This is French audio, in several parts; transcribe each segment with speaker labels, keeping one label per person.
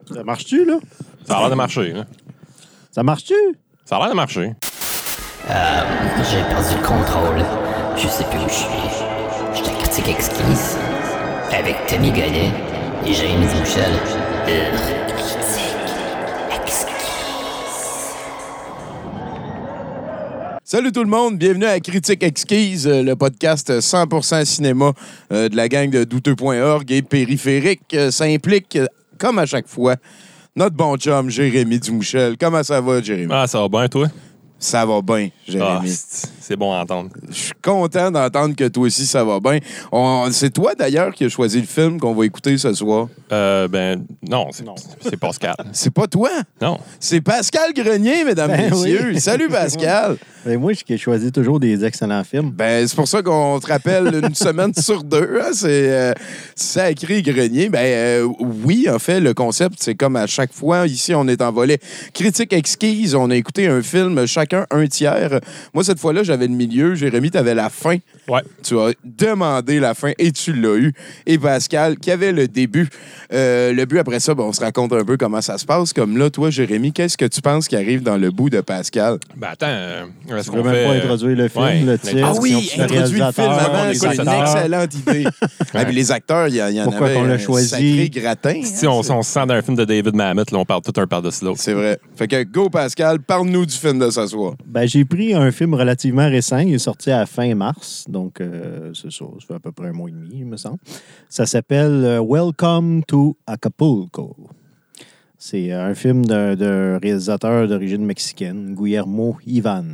Speaker 1: Ça marche-tu, là?
Speaker 2: Ça a l'air de marcher. Hein?
Speaker 1: Ça marche-tu?
Speaker 2: Ça a l'air de marcher.
Speaker 3: J'ai perdu le contrôle. Je sais plus où je suis. J'étais à Critique Exquise. Avec Tommy Godet et Jérémy Dumichel. Critique Exquise.
Speaker 4: Salut tout le monde, bienvenue à Critique Exquise, le podcast 100% cinéma de la gang de douteux.org et périphérique. Ça implique, comme à chaque fois, notre bon chum Jérémy Dumichel. Comment ça va, Jérémy?
Speaker 2: Ah, ça va bien, toi?
Speaker 4: Ça va bien, Jérémy.
Speaker 2: Ah, c'est bon à entendre.
Speaker 4: Je suis content d'entendre que toi aussi, ça va bien. C'est toi, d'ailleurs, qui as choisi le film qu'on va écouter ce soir.
Speaker 2: Non, c'est Pascal.
Speaker 4: C'est pas toi?
Speaker 2: Non.
Speaker 4: C'est Pascal Grenier, mesdames et messieurs.
Speaker 1: Oui.
Speaker 4: Salut, Pascal.
Speaker 1: Ben, moi, je choisis toujours des excellents films.
Speaker 4: Ben, c'est pour ça qu'on te rappelle une semaine sur deux. Hein? C'est Sacré Grenier. Oui, en fait, le concept, c'est comme à chaque fois. Ici, on est en volet critique exquise. On a écouté un film, chacun un tiers. Moi, cette fois-là, j'avais le milieu. Jérémy, t'avais la fin.
Speaker 2: Ouais.
Speaker 4: Tu as demandé la fin et tu l'as eu. Et Pascal, qui avait le début. Le but, après ça, on se raconte un peu comment ça se passe. Comme là, toi, Jérémy, qu'est-ce que tu penses qui arrive dans le bout de Pascal?
Speaker 2: Ben, attends. Est-ce
Speaker 1: Tu veux même pas introduire le film,
Speaker 2: ouais,
Speaker 1: le titre?
Speaker 4: Ah oui,
Speaker 1: si on
Speaker 4: introduis le film avant,
Speaker 1: les
Speaker 4: c'est une
Speaker 1: acteurs.
Speaker 4: excellente idée. Ah, puis les acteurs, il y en
Speaker 1: Pourquoi
Speaker 4: avait
Speaker 1: qu'on l'a
Speaker 4: un
Speaker 1: choisi?
Speaker 4: sacré gratin.
Speaker 2: Si on se sent dans un film de David Mamet, là, on parle tout un par-dessus l'autre.
Speaker 4: C'est vrai. Fait que go, Pascal, parle-nous du film de ce soir.
Speaker 1: Ben, j'ai pris un film relativement récent. Il est sorti à fin mars. Donc, c'est ça. Ça fait à peu près un mois et demi, il me semble. Ça s'appelle Welcome to Acapulco. C'est un film d'un réalisateur d'origine mexicaine, Guillermo Ivan.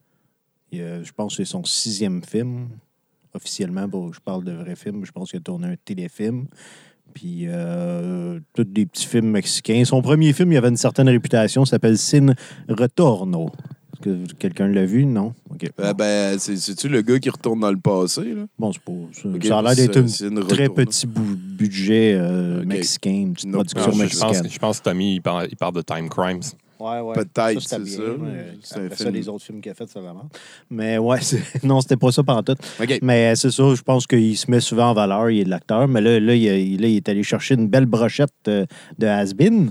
Speaker 1: Je pense que c'est son 6e film, officiellement. Bon, je parle de vrai film. Je pense qu'il a tourné un téléfilm. Puis, tous des petits films mexicains. Son premier film, il avait une certaine réputation. Ça s'appelle Sin Retorno. Est-ce que quelqu'un l'a vu? Non? OK.
Speaker 4: C'est-tu le gars qui retourne dans le passé, là?
Speaker 1: Bon, c'est pas...
Speaker 4: OK,
Speaker 1: ça a l'air d'être
Speaker 4: c'est
Speaker 1: un
Speaker 4: une
Speaker 1: très
Speaker 4: retourne.
Speaker 1: petit mexicain, mexicain, une petite
Speaker 4: Non,
Speaker 1: production
Speaker 2: Non,
Speaker 1: mexicaine.
Speaker 2: je pense que Tommy, il parle de Time Crimes.
Speaker 1: Ouais.
Speaker 4: Peut-être,
Speaker 1: c'était
Speaker 4: c'est
Speaker 1: bien,
Speaker 4: ça.
Speaker 1: mais
Speaker 4: C'est un
Speaker 1: après ça,
Speaker 4: film.
Speaker 1: les autres films qu'il a fait, c'est la merde. Mais ouais, non, c'était pas ça pantoute.
Speaker 4: OK.
Speaker 1: Mais c'est ça, je pense qu'il se met souvent en valeur, il est de l'acteur. Mais là, il est allé chercher une belle brochette de has-been.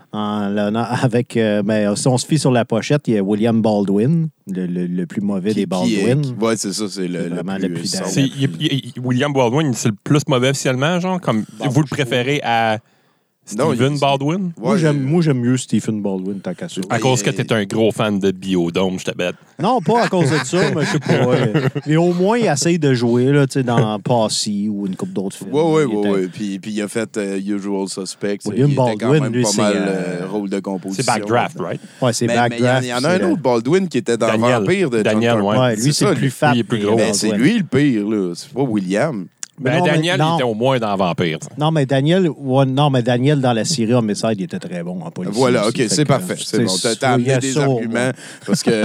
Speaker 1: Avec, si on se fie sur la pochette, il y a William Baldwin, le plus mauvais des Baldwin.
Speaker 4: Ouais, c'est ça, c'est le
Speaker 1: Vraiment
Speaker 4: plus...
Speaker 1: le plus
Speaker 4: sombre.
Speaker 2: C'est William Baldwin, c'est le plus mauvais officiellement, genre, comme vous le préférez à
Speaker 4: Non,
Speaker 2: Stephen
Speaker 4: il-
Speaker 2: Baldwin?
Speaker 1: Moi, j'aime mieux Stephen Baldwin tant qu'à ça.
Speaker 2: À cause que t'es un gros fan de Biodome, je te bête.
Speaker 1: Non, pas à cause de ça, mais je sais pas. Mais au moins, il essaye de jouer là, dans Passy ou une couple d'autres films.
Speaker 4: Ouais. Puis il a fait Usual Suspects.
Speaker 1: William
Speaker 4: il était quand
Speaker 1: Baldwin,
Speaker 4: même
Speaker 1: lui,
Speaker 4: pas
Speaker 1: c'est,
Speaker 4: mal rôle de composition.
Speaker 2: C'est Backdraft, right?
Speaker 1: Ouais, c'est
Speaker 4: Mais
Speaker 1: Backdraft.
Speaker 4: il y en a un autre, Baldwin, qui était dans
Speaker 2: Daniel.
Speaker 4: Vampire de
Speaker 2: Daniel,
Speaker 4: John
Speaker 2: ouais.
Speaker 4: Carpenter.
Speaker 1: Ouais, lui, c'est
Speaker 4: ça,
Speaker 1: le plus fat.
Speaker 2: lui, il est plus gros.
Speaker 4: Mais c'est lui le pire, là. C'est pas William.
Speaker 2: Ben,
Speaker 1: non, mais-
Speaker 2: Daniel,
Speaker 1: non.
Speaker 2: il était au moins dans Vampire.
Speaker 1: Non, mais Daniel, dans la série Homicide, il était très bon en police.
Speaker 4: Voilà, OK, c'est parfait. C'est bon. T'as amené des arguments parce que...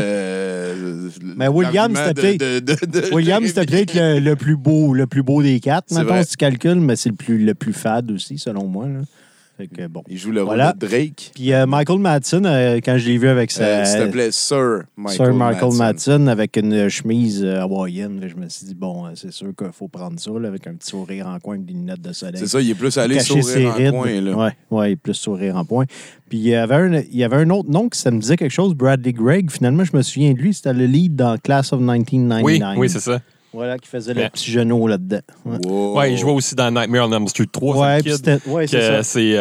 Speaker 1: Mais William,
Speaker 4: l'argument
Speaker 1: c'était
Speaker 4: de
Speaker 1: William, c'était peut-être le plus beau des quatre.
Speaker 4: C'est
Speaker 1: Maintenant,
Speaker 4: vrai.
Speaker 1: si tu calcules, mais c'est le plus fade aussi, selon moi. Là. Fait que, bon.
Speaker 4: Il joue le rôle
Speaker 1: Voilà.
Speaker 4: de Drake.
Speaker 1: Puis Michael Madsen, quand je l'ai vu avec
Speaker 4: S'il te plaît, Sir
Speaker 1: Michael Madsen avec une chemise hawaïenne, là, je me suis dit, bon, c'est sûr qu'il faut prendre ça là, avec un petit sourire en coin et des lunettes de soleil.
Speaker 4: C'est ça, il est plus allé
Speaker 1: Cacher ses
Speaker 4: sourire en
Speaker 1: rides.
Speaker 4: coin, là.
Speaker 1: Ouais, il est plus sourire en point. Puis il y avait un autre nom qui ça me disait quelque chose, Bradley Gregg. Finalement, je me souviens de lui, c'était le lead dans Class of 1999.
Speaker 2: Oui, c'est ça.
Speaker 1: Voilà, qui faisait le
Speaker 2: Ouais.
Speaker 1: petit genou là-dedans. Ouais.
Speaker 4: Wow.
Speaker 2: Ouais, il jouait aussi dans Nightmare on Elm Street 3,
Speaker 1: Ouais,
Speaker 2: c'est
Speaker 1: puis
Speaker 2: le kid.
Speaker 1: c'était- c'est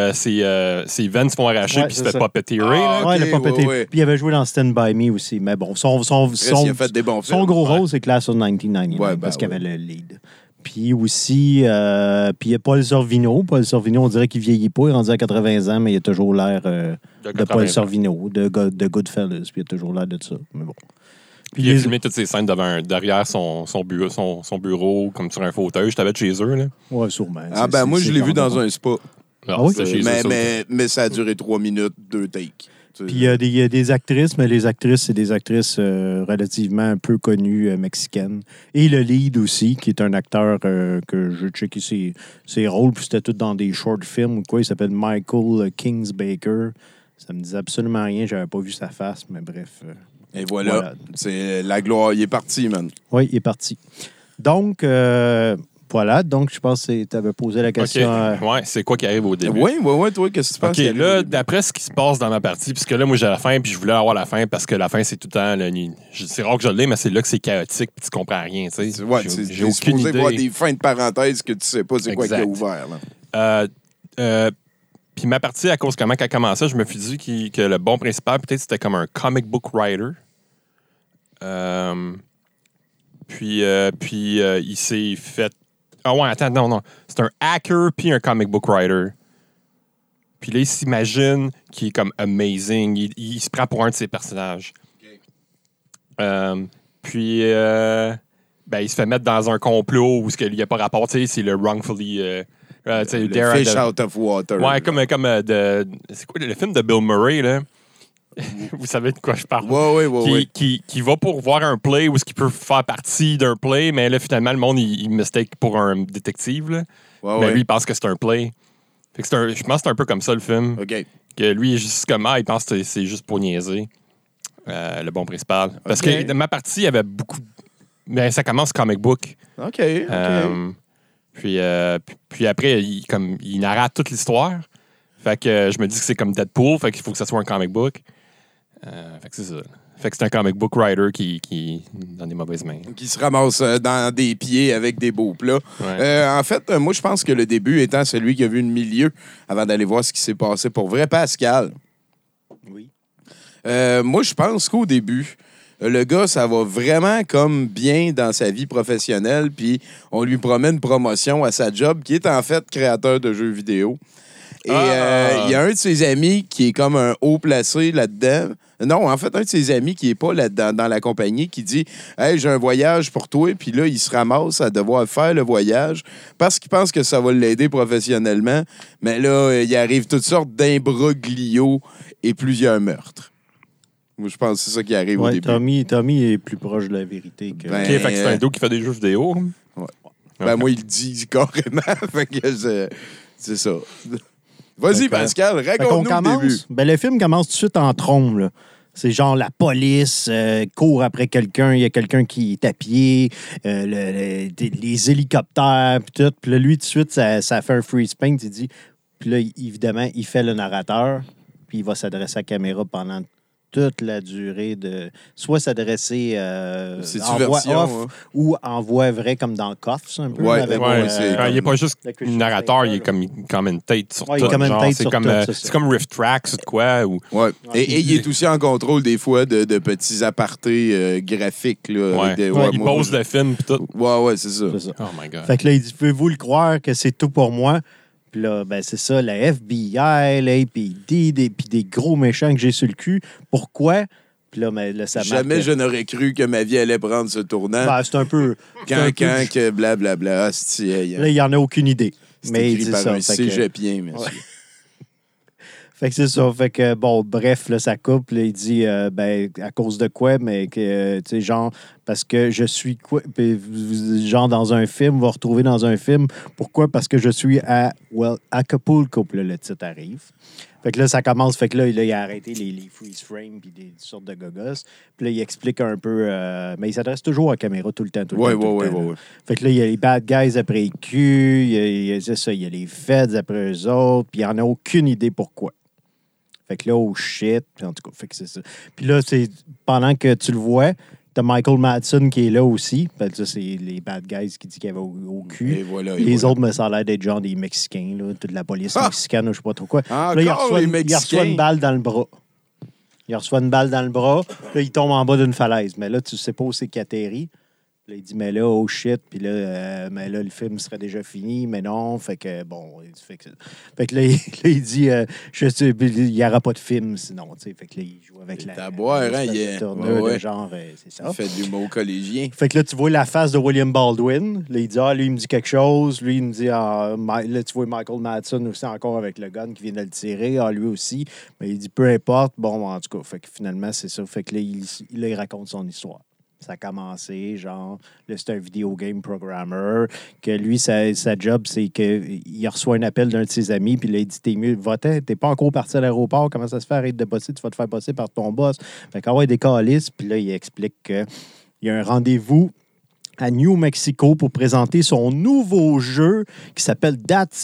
Speaker 1: ça.
Speaker 2: Ses veines se font arracher
Speaker 1: Ouais,
Speaker 2: puis il
Speaker 1: c'est
Speaker 2: se fait
Speaker 1: ça.
Speaker 2: puppeteerer.
Speaker 4: Ah,
Speaker 2: là.
Speaker 1: Ouais, il a
Speaker 4: ok,
Speaker 1: pas pété.
Speaker 4: ouais.
Speaker 1: Puis il avait joué dans Stand By Me aussi. Mais bon, son
Speaker 4: Il a fait des bons films.
Speaker 1: gros rôle, c'est Class of 1999
Speaker 4: Ouais, ben
Speaker 1: parce qu'il
Speaker 4: ouais.
Speaker 1: avait le lead. Puis aussi, puis il y a Paul Sorvino. Paul Sorvino, on dirait qu'il vieillit pas. Il est rendu à 80 ans, mais il a toujours l'air de Paul
Speaker 2: 80.
Speaker 1: Sorvino, de Goodfellas. Puis il a toujours l'air de ça. Mais bon.
Speaker 2: Puis il a filmé toutes ces scènes derrière son bureau, comme sur un fauteuil. Je t'avais chez eux. Là.
Speaker 1: Ouais, sûrement.
Speaker 4: Ah ben moi, je l'ai vu dans un spa.
Speaker 2: Alors,
Speaker 1: Ah oui?
Speaker 2: c'était chez eux, ça.
Speaker 4: Mais ça a duré 3 minutes, 2 takes.
Speaker 1: Puis il y a des actrices, mais les actrices, c'est des actrices relativement peu connues mexicaines. Et le lead aussi, qui est un acteur que j'ai checké ses rôles, puis c'était tout dans des short films ou quoi. Il s'appelle Michael Kingsbaker. Ça me disait absolument rien, j'avais pas vu sa face, mais bref.
Speaker 4: Et voilà, c'est la gloire. Il est parti, man.
Speaker 1: Oui, il est parti. Donc, Voilà, donc je pense que tu avais posé la question.
Speaker 2: Ouais, c'est quoi qui arrive au début?
Speaker 4: Oui, toi, qu'est-ce que tu penses?
Speaker 2: OK, là, d'après ce qui se passe dans ma partie, puisque là, moi, j'ai la fin, puis je voulais avoir la fin, parce que la fin, c'est tout le temps... c'est rare que je l'ai, mais c'est là que c'est chaotique, puis tu comprends rien, tu sais.
Speaker 4: Ouais,
Speaker 2: j'ai aucune idée.
Speaker 4: voir des fins de parenthèses que tu sais pas c'est quoi qui a ouvert. Là.
Speaker 2: Puis ma partie, à cause comment elle commençait, je me suis dit que le bon principal, peut-être, c'était comme un comic book writer. Puis il s'est fait... Ah ouais, attends, non. C'est un hacker puis un comic book writer. Puis là, il s'imagine qu'il est comme amazing. Il se prend pour un de ses personnages. Okay. Puis il se fait mettre dans un complot où il n'y a pas rapport. Tu sais, c'est le wrongfully...
Speaker 4: le fish out of water.
Speaker 2: Ouais, comme c'est quoi le film de Bill Murray, là? Vous savez de quoi je parle.
Speaker 4: Oui.
Speaker 2: Qui va pour voir un play où est-ce qu'il peut faire partie d'un play, mais là, finalement, le monde, il mistake pour un détective. Là. Mais lui, il pense que c'est un play. Fait que je pense que c'est un peu comme ça, le film.
Speaker 4: OK.
Speaker 2: Que lui, il est juste comme, il pense que c'est juste pour niaiser. Le bon principal. Parce que dans ma partie, il y avait beaucoup... Mais ça commence comic book.
Speaker 4: OK.
Speaker 2: Puis après, il narrate toute l'histoire. Fait que je me dis que c'est comme Deadpool, fait qu'il faut que ça soit un comic book. Fait que c'est ça. Fait que c'est un comic book writer qui dans des mauvaises mains.
Speaker 4: Qui se ramasse dans des pieds avec des beaux plats.
Speaker 2: Ouais.
Speaker 4: En fait, moi, je pense que le début étant celui qui a vu le milieu avant d'aller voir ce qui s'est passé pour vrai. Pascal.
Speaker 1: Oui.
Speaker 4: Moi, je pense qu'au début, le gars, ça va vraiment comme bien dans sa vie professionnelle, puis on lui promet une promotion à sa job, qui est en fait créateur de jeux vidéo. Et il y a un de ses amis qui est comme un haut placé là-dedans. Non, en fait, un de ses amis qui est pas là-dedans dans la compagnie qui dit « Hey, j'ai un voyage pour toi. » Puis là, il se ramasse à devoir faire le voyage parce qu'il pense que ça va l'aider professionnellement. Mais là, il arrive toutes sortes d'imbroglios et plusieurs meurtres. Moi, je pense que c'est ça qui arrive au début.
Speaker 1: Tommy est plus proche de la vérité que...
Speaker 2: OK, fait que c'est un dos qui fait des jeux vidéo.
Speaker 4: Ouais. Ben, moi, il le dit carrément. Fait que c'est ça. Vas-y, Pascal, raconte-nous le début.
Speaker 1: Ben, le film commence tout de suite en trombe, là. C'est genre la police court après quelqu'un, il y a quelqu'un qui est à pied, les hélicoptères, puis tout. Puis là, lui, tout de suite, ça fait un freeze paint, il dit. Puis là, évidemment, il fait le narrateur, puis il va s'adresser à la caméra pendant toute la durée de... Soit s'adresser en voix off ou en voix vraie, comme dans Coffs, un peu.
Speaker 2: Il n'est pas juste narrateur, il est comme une tête sur tout. C'est comme Riff Tracks ou de quoi. Ou...
Speaker 4: Ouais. Et il est aussi en contrôle des fois de petits apartés graphiques. Là,
Speaker 2: il pose le film et tout.
Speaker 4: Ouais, c'est ça.
Speaker 2: Oh my God.
Speaker 1: Fait que là, il dit, pouvez-vous le croire que c'est tout pour moi? Puis là, ben c'est ça, la FBI, l'APD, puis des gros méchants que j'ai sur le cul. Pourquoi? Puis là, ça marque.
Speaker 4: Jamais je n'aurais cru que ma vie allait prendre ce tournant.
Speaker 1: Ben, c'est un peu...
Speaker 4: Que blablabla.
Speaker 1: Là, il n'y en a aucune idée.
Speaker 4: Mais il dit par un cégepien, monsieur.
Speaker 1: Ouais. Fait que c'est ça. Fait que, bon, bref, là, ça coupe. Là, il dit, à cause de quoi? Mais que, tu sais, genre, parce que je suis quoi? Genre, dans un film, on va retrouver dans un film. Pourquoi? Parce que je suis à Acapulco. Puis là, le titre arrive. Fait que là, ça commence. Fait que là, il a arrêté les freeze frames puis des sortes de gogos. Puis là, il explique un peu. Mais il s'adresse toujours à la caméra tout le temps.
Speaker 4: Ouais.
Speaker 1: Fait que là, il y a les bad guys après les culs. C'est ça. Il y a les feds après eux autres. Puis il n'en a aucune idée pourquoi. Fait que là, oh shit. En tout cas, fait que c'est ça. Puis là, c'est pendant que tu le vois, t'as Michael Madsen qui est là aussi. Fait que ça, c'est les bad guys qui disent qu'il y avait au cul. Les autres, me ça a l'air d'être genre des Mexicains, là, toute la police mexicaine, ou je sais pas trop quoi. Là, il reçoit une balle dans le bras. Il reçoit une balle dans le bras. Là, il tombe en bas d'une falaise. Mais là, tu sais pas où c'est qu'il atterrit. Là, il dit, mais là, oh shit. Puis là, mais là, le film serait déjà fini. Mais non. Fait que, bon. Fait que là, il dit, il n'y aura pas de film sinon. Fait que là, il joue avec la.
Speaker 4: tourneur,
Speaker 1: genre, c'est ça.
Speaker 4: Il fait de l'humour collégien.
Speaker 1: Fait que là, tu vois la face de William Baldwin. Là, il dit, lui, il me dit quelque chose. Lui, il me dit, là, tu vois Michael Madsen aussi encore avec le gun qui vient de le tirer. Lui aussi. Mais il dit, peu importe. Bon, en tout cas, fait que finalement, c'est ça. Fait que là, il raconte son histoire. Ça a commencé, genre, là, c'est un video game programmer, que lui, sa job, c'est qu'il reçoit un appel d'un de ses amis, puis là, il dit, t'es mieux, t'es pas encore parti à l'aéroport, comment ça se fait, arrête de bosser, tu vas te faire bosser par ton boss. Fait qu'envoie des calices, puis là, il explique qu'il y a un rendez-vous à New Mexico pour présenter son nouveau jeu qui s'appelle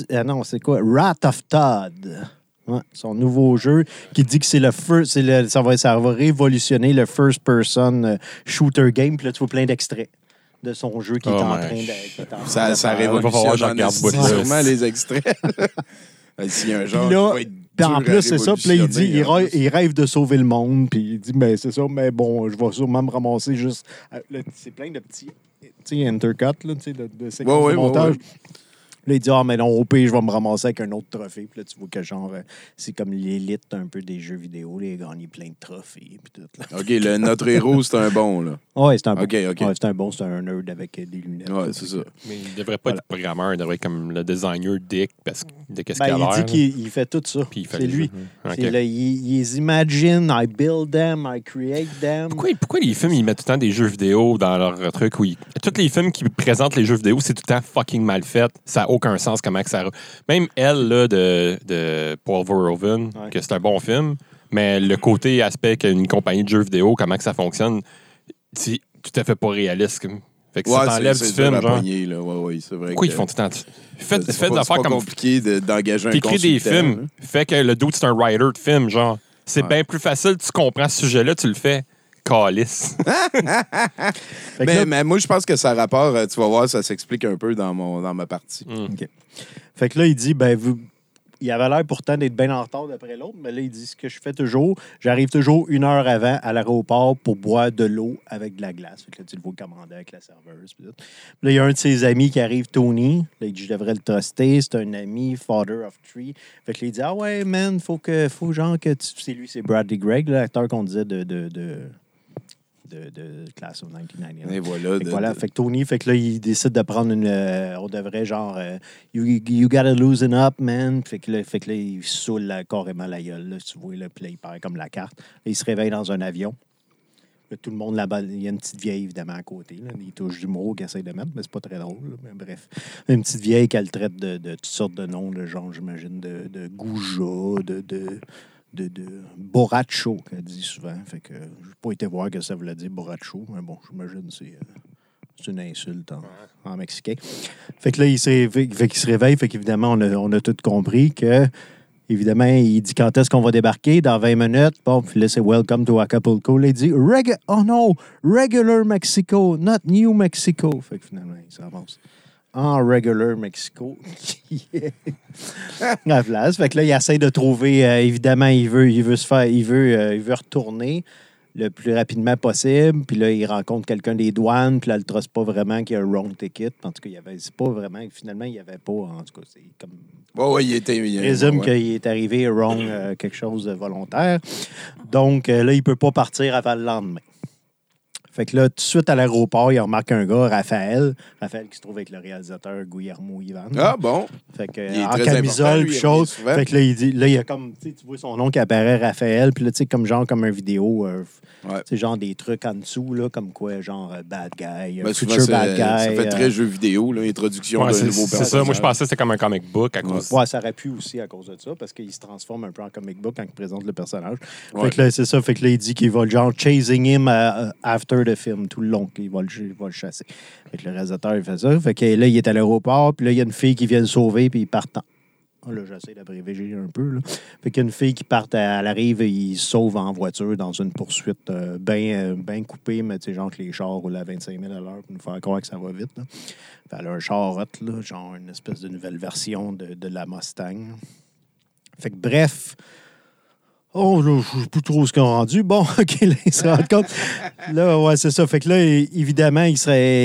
Speaker 1: Wrath of Todd. Ouais, son nouveau jeu qui dit que c'est ça va révolutionner le first-person shooter game. Puis là, tu vois plein d'extraits de son jeu qui est en train de...
Speaker 4: Ça révolutionne sûrement les extraits. S'il y a un genre
Speaker 1: puis là,
Speaker 4: qui va être
Speaker 1: puis en
Speaker 4: dur
Speaker 1: plus,
Speaker 4: à
Speaker 1: c'est ça. Puis là, il dit,
Speaker 4: révolutionner,
Speaker 1: il rêve de sauver le monde. Puis il dit, mais c'est ça, mais bon, je vais sûrement me ramasser juste... Là, c'est plein de petits intercuts là, de séquences de montage. Là, il dit, mais non, au pire, je vais me ramasser avec un autre trophée. Puis là, tu vois que genre, c'est comme l'élite un peu des jeux vidéo. Là, il a gagné plein de trophées. Puis tout, là.
Speaker 4: OK, notre héros, c'est un bon, là.
Speaker 1: Oui, c'est un bon.
Speaker 4: OK.
Speaker 1: Ouais, c'est un bon, c'est un nerd avec des lunettes.
Speaker 4: Ouais, c'est ça.
Speaker 2: Mais il devrait pas être programmeur, il devrait être comme le designer Dick, parce de qu'est-ce qu'il a
Speaker 1: Il
Speaker 2: l'air.
Speaker 1: dit qu'il fait tout ça.
Speaker 2: Puis il fait
Speaker 1: c'est
Speaker 2: les
Speaker 1: lui.
Speaker 2: jeux. OK.
Speaker 1: C'est là, il imagine, I build them, I create them.
Speaker 2: Pourquoi les films, ils mettent tout le temps des jeux vidéo dans leur truc? Tous les films qui présentent les jeux vidéo, c'est tout le temps fucking mal fait. Ça n'a aucun sens comment que ça... Même Elle, là, de Paul Verhoeven, que c'est un bon film, mais le côté aspect qu'une compagnie de jeux vidéo, comment que ça fonctionne, c'est tout à fait pas réaliste. Fait que ça t'enlève du film, genre.
Speaker 4: C'est vrai.
Speaker 2: Pourquoi ils font tout le temps... Faites des affaires comme...
Speaker 4: C'est compliqué d'engager un consultant.
Speaker 2: T'écris des films, fait que le dude, c'est un writer de film, genre. C'est bien plus facile, tu comprends ce sujet-là, tu le fais. Calice.
Speaker 4: Mais moi, je pense que ça a rapport, tu vas voir, ça s'explique un peu dans ma partie.
Speaker 1: OK. Fait que là, il dit, il avait l'air pourtant d'être bien en retard d'après l'autre, mais là, il dit ce que je fais toujours, j'arrive toujours 1 heure avant à l'aéroport pour boire de l'eau avec de la glace. Fait que là, tu le vois commander avec la serveuse. Puis là, il y a un de ses amis qui arrive, Tony. Là, il dit, je devrais le truster. C'est un ami, father of three. Fait que là, il dit, ah ouais, man, faut genre que tu... C'est lui, c'est Bradley Gregg, l'acteur qu'on disait de Class of 1999.
Speaker 4: Et voilà.
Speaker 1: Fait que Tony, fait que là, il décide de prendre on devrait genre, you gotta loosen up, man. Fait que là il saoule carrément la gueule, là, tu vois, là, puis là, il perd comme la carte. Là, il se réveille dans un avion. Là, tout le monde là-bas, il y a une petite vieille, évidemment, à côté. Là, il touche du mot qu'il essaie de mettre, mais c'est pas très drôle. Là, mais bref. Une petite vieille qu'elle traite de toutes sortes de noms, de genre, j'imagine, de Gouja, de Borracho, qu'elle dit souvent. Fait que je n'ai pas été voir que ça voulait dire Borracho, mais bon, j'imagine que c'est une insulte en mexicain. Fait que là, il se réveille, fait qu'évidemment, on a tout compris que, évidemment, il dit quand est-ce qu'on va débarquer, dans 20 minutes. Bon, puis là, c'est Welcome to Acapulco. Là, il dit Regular Mexico, not New Mexico. Fait que finalement, il s'avance en Regular Mexico. La place. Fait que là, il essaie de trouver, évidemment, il veut retourner le plus rapidement possible. Puis là, il rencontre quelqu'un des douanes. Puis là, elle ne trosse pas vraiment qu'il y a un wrong ticket. En tout cas, c'est pas vraiment... Finalement, il n'y avait pas... En tout cas, c'est comme...
Speaker 4: il
Speaker 1: présume qu'il est arrivé wrong quelque chose de volontaire. Donc, là, il ne peut pas partir avant le lendemain. Fait que là, tout de suite à l'aéroport, il remarque un gars, Raphaël qui se trouve avec le réalisateur Guillermo Ivan.
Speaker 4: Ah bon?
Speaker 1: Fait que, en camisole, puis chose. Fait que là, il y a comme, tu vois son nom qui apparaît, Raphaël, puis là, tu sais, comme un vidéo, c'est genre des trucs en dessous, là, comme quoi, genre bad guy, future bad guy.
Speaker 4: Ça fait très jeu vidéo, l'introduction d'un nouveau personnage.
Speaker 2: C'est ça, moi je pensais que c'était comme un comic book à cause.
Speaker 1: Ouais, ça aurait pu aussi à cause de ça, parce qu'il se transforme un peu en comic book quand il présente le personnage. Fait que là, c'est ça, fait que là, il dit qu'il va genre chasing him after the film, tout le long, qu'il va le chasser. Fait que le réalisateur, il fait ça. Fait que là, il est à l'aéroport, puis là, il y a une fille qui vient le sauver, puis il part en... Là, j'essaie d'abréver un peu. Là. Fait qu'il y a une fille qui part, elle arrive et il se sauve en voiture dans une poursuite bien coupée, mais tu sais, genre que les chars roulent à 25 000 à l'heure pour nous faire croire que ça va vite. Là. Fait elle a un char hot, là, genre une espèce de nouvelle version de la Mustang. Fait que bref... Oh, là, je ne sais plus trop ce qu'on a rendu. Bon, OK, là, il se rend compte. Là, ouais, c'est ça. Fait que là, évidemment, il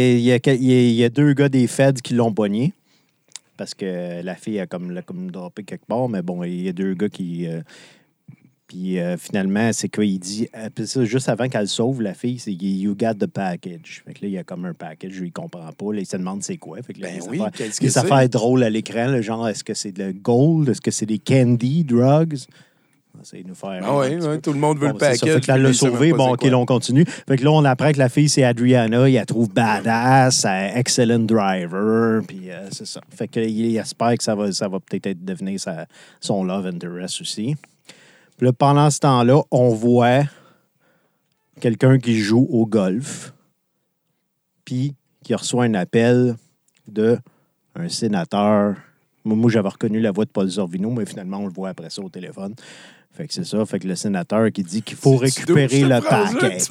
Speaker 1: y a 2 gars des Feds qui l'ont pogné. Parce que la fille a comme droppé quelque part. Mais bon, il y a 2 gars qui... puis finalement, c'est quoi? Il dit... ça, juste avant qu'elle sauve, la fille, c'est « You got the package ». Fait que là, il y a comme un package, je ne comprends pas. Là, il se demande c'est quoi. Fait que là,
Speaker 4: qu'est-ce que c'est?
Speaker 1: Des affaires drôles à l'écran. Là, genre, est-ce que c'est de gold? Est-ce que c'est des candy, drugs? C'est nous faire.
Speaker 4: Tout le monde veut le package.
Speaker 1: Fait que là, elle l'a sauvé. Bon, OK, là, on continue. Fait que là, on apprend que la fille, c'est Adriana. Il la trouve badass, excellent driver. Puis c'est ça. Fait qu'il espère que ça va peut-être devenir son love interest aussi. Puis là, pendant ce temps-là, on voit quelqu'un qui joue au golf. Puis qui reçoit un appel d'un sénateur. Moi, j'avais reconnu la voix de Paul Sorvino, mais finalement, on le voit après ça au téléphone. Fait que c'est ça. Fait que le sénateur qui dit qu'il faut récupérer le package.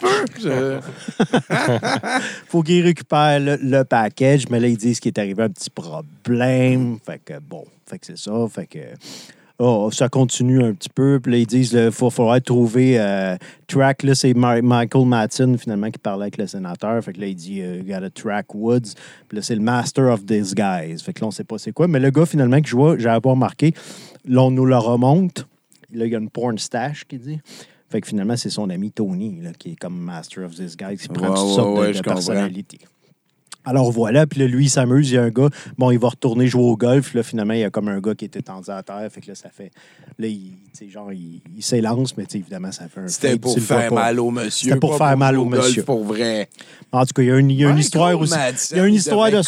Speaker 1: Faut qu'il récupère le package, mais là, ils disent qu'il est arrivé un petit problème. Fait que bon, fait que c'est ça. Fait que ça continue un petit peu. Puis là, ils disent qu'il faudrait trouver track. Là, c'est Michael Madsen, finalement, qui parlait avec le sénateur. Fait que là, il dit you gotta track Woods. Puis là, c'est le Master of Disguise. Fait que là, on sait pas c'est quoi. Mais le gars, finalement, que je vois, j'avais pas remarqué, là, on nous le remonte. Là, il y a une porn stash qui dit. Fait que finalement, c'est son ami Tony, là, qui est comme Master of Disguise, qui prend toutes sortes de personnalités. Alors voilà, puis là, lui, il s'amuse, il y a un gars, bon, il va retourner jouer au golf, là, finalement, il y a comme un gars qui était tendu à terre, fait que là, ça fait, là, il s'élance, mais évidemment, ça fait un...
Speaker 4: C'était pour faire mal au monsieur.
Speaker 1: C'était pour faire mal au monsieur.
Speaker 4: Pour vrai.
Speaker 1: En tout cas, il y a une histoire aussi. Il y a une histoire de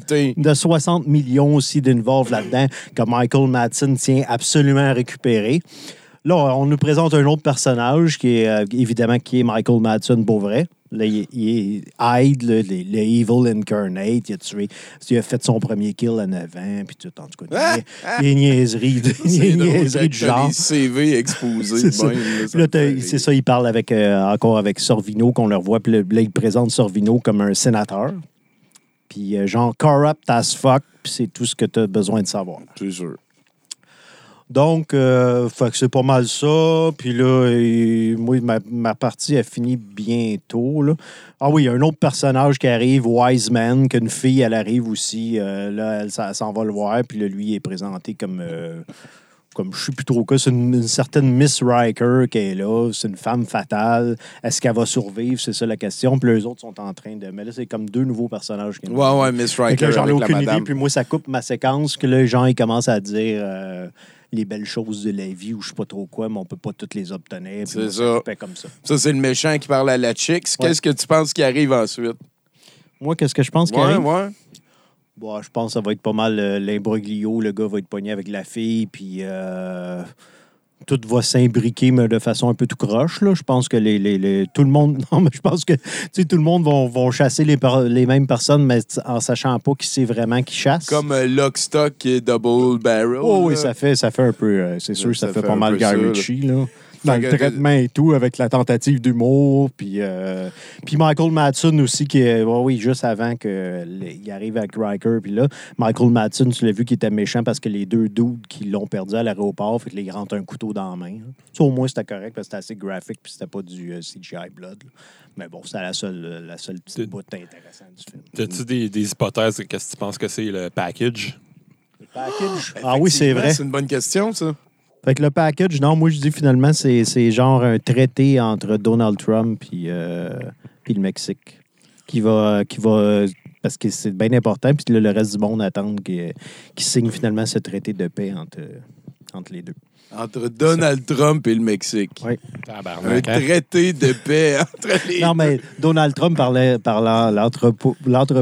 Speaker 1: 60 millions aussi d'involve là-dedans que Michael Madsen tient absolument à récupérer. Là, on nous présente un autre personnage qui est évidemment qui est Michael Madsen pour vrai. Là, il est Hyde, le Evil Incarnate. Il a fait son premier kill à 9 ans, puis tout, en tout cas. Il y a une niaiserie du genre.
Speaker 4: Les CV exposés.
Speaker 1: C'est ça, il parle encore avec Sorvino, qu'on le revoit, puis là, il présente Sorvino comme un sénateur. Puis genre corrupt as fuck, puis c'est tout ce que tu as besoin de savoir.
Speaker 4: C'est sûr.
Speaker 1: Donc, fait que c'est pas mal ça. Puis là, moi, ma partie a fini bientôt. Là. Ah oui, il y a un autre personnage qui arrive, Wiseman, qu'une fille, elle arrive aussi. Là, elle s'en va le voir. Puis là, lui, il est présenté comme je sais plus trop quoi. C'est une certaine Miss Riker qui est là. C'est une femme fatale. Est-ce qu'elle va survivre? C'est ça la question. Puis les autres sont en train de... Mais là, c'est comme 2 nouveaux personnages.
Speaker 4: Ouais, Miss Riker
Speaker 1: là, j'en ai
Speaker 4: avec
Speaker 1: aucune
Speaker 4: la madame.
Speaker 1: idée. Puis moi, ça coupe ma séquence que là, les gens, ils commencent à dire... les belles choses de la vie ou je sais pas trop quoi, mais on peut pas toutes les obtenir.
Speaker 4: C'est ça.
Speaker 1: Comme ça.
Speaker 4: Ça, c'est le méchant qui parle à la chicks. Qu'est-ce que tu penses qui arrive ensuite?
Speaker 1: Moi, qu'est-ce que je pense qui arrive?
Speaker 4: Ouais.
Speaker 1: Bon, je pense que ça va être pas mal l'imbroglio. Le gars va être pogné avec la fille, puis tout va s'imbriquer, mais de façon un peu tout croche. Là. Je pense que tout le monde... Non, mais je pense que tout le monde vont chasser les mêmes personnes, mais en sachant pas qui c'est vraiment qui chasse.
Speaker 4: Comme Lock, Stock et Double Barrel.
Speaker 1: Oh oui, ça fait un peu... c'est sûr, ça fait pas mal Guy Ritchie, là. Dans le traitement et tout, avec la tentative d'humour. Puis Michael Madsen aussi, qui est, juste avant qu'il arrive avec Riker. Puis là, Michael Madsen, tu l'as vu, qui était méchant parce que les 2 dudes qui l'ont perdu à l'aéroport, fait que les rentrent un couteau dans la main. Ça, au moins, c'était correct parce que c'était assez graphique puis c'était pas du CGI blood. Là. Mais bon, c'était la seule petite bout intéressante du film.
Speaker 2: As-tu des hypothèses? Qu'est-ce que tu penses que c'est le package?
Speaker 1: Le package? Ah oui, c'est vrai.
Speaker 4: C'est une bonne question, ça.
Speaker 1: Fait que le package, non, moi je dis finalement, c'est genre un traité entre Donald Trump puis le Mexique qui va parce que c'est bien important, puis le reste du monde attend qu'il signe finalement ce traité de paix entre les deux.
Speaker 4: Entre Donald Trump et le Mexique.
Speaker 1: Oui.
Speaker 4: Un traité de paix entre les
Speaker 1: Non, mais Donald Trump par l'entrepôt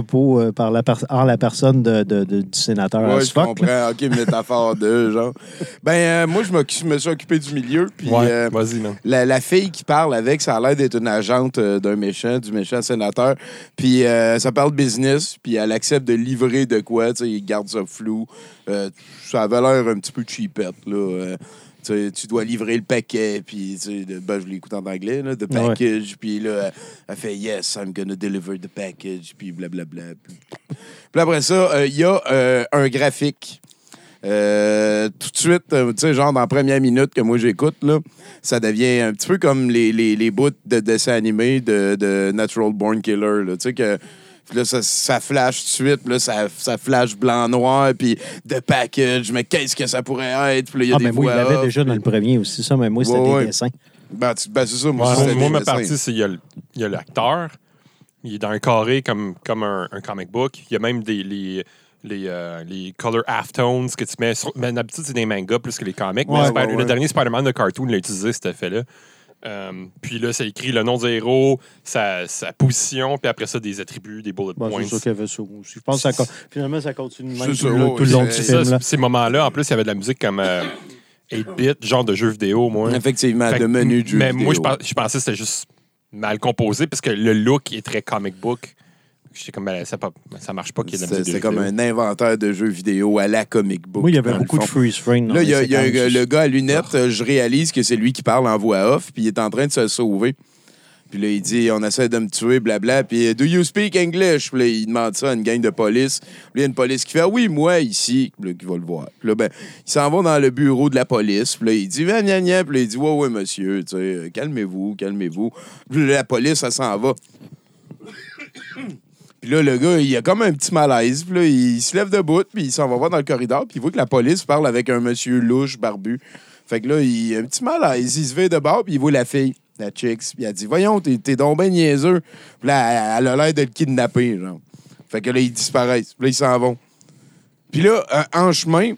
Speaker 1: en la personne du sénateur.
Speaker 4: Oui, je comprends. OK, métaphore de genre. Moi, je me suis occupé du milieu. Puis,
Speaker 2: vas-y, man.
Speaker 4: La fille qui parle avec, ça a l'air d'être une agente du méchant sénateur. Puis, ça parle business. Puis, elle accepte de livrer de quoi. Tu sais, il garde ça flou. Ça avait l'air un petit peu cheapette, là. Tu dois livrer le paquet, puis je l'écoute en anglais, là, the package, puis là, elle fait « Yes, I'm gonna deliver the package », puis blablabla. Puis après ça, il y a un graphique. Tout de suite, tu sais, genre dans la première minute que moi j'écoute, là, ça devient un petit peu comme les bouts de dessins animés de Natural Born Killer, tu sais, que... Puis là, ça flash tout de suite. Puis là, ça flash blanc-noir. Puis de package. Mais qu'est-ce que ça pourrait être? Puis là, il y a des voix.
Speaker 1: Moi, il l'avait déjà dans le premier aussi, ça. Mais moi, c'était des dessins.
Speaker 4: C'est ça. Moi,
Speaker 2: ma partie, c'est il y a l'acteur. Il est dans un carré comme un comic book. Il y a même les color halftones que tu mets. Mais d'habitude, c'est des mangas plus que les comics. Le dernier Spider-Man de cartoon l'a utilisé, cet effet-là. Puis là, ça écrit le nom du héros, sa position, puis après ça, des attributs, des bullet points.
Speaker 1: C'est sûr qu'il y avait ça aussi. Je pense que finalement, ça continue même
Speaker 4: tout
Speaker 1: le long du film.
Speaker 2: Ces moments-là, en plus, il y avait de la musique comme 8-bit, genre de jeu vidéo, moi.
Speaker 4: Effectivement, de menu de jeu vidéo.
Speaker 2: Mais moi, je pensais que c'était juste mal composé, parce que le look est très comic book. J'étais comme, ben, ça marche pas qu'il y ait de la musique.
Speaker 4: C'était comme un inventeur de jeux vidéo à la comic book.
Speaker 1: Oui, il y avait
Speaker 4: dans le
Speaker 1: beaucoup de
Speaker 4: fond.
Speaker 1: freeze frame.
Speaker 4: Là, il y a le gars à lunettes, je réalise que c'est lui qui parle en voix off, puis il est en train de se sauver. Puis là, il dit, on essaie de me tuer, blabla. Puis, do you speak English? Puis là, il demande ça à une gang de police. Puis là, il y a une police qui fait, oui, moi, ici. Puis là, qui va le voir. Puis là, ben, ils s'en vont dans le bureau de la police. Puis là, il dit, viens, viens, viens. Puis là, il dit, ouais, monsieur, tu sais, calmez-vous, calmez-vous. Puis là, la police, elle s'en va. Puis là, le gars, il a comme un petit malaise. Puis là, il se lève debout, puis il s'en va voir dans le corridor. Puis il voit que la police parle avec un monsieur louche, barbu. Fait que là, il a un petit malaise. Il se vire de bord, puis il voit la fille. La chicks. Puis elle dit, voyons, t'es donc ben niaiseux. Puis là, elle a l'air de le kidnapper, genre. Fait que là, ils disparaissent. Puis là, ils s'en vont. Puis là, en chemin,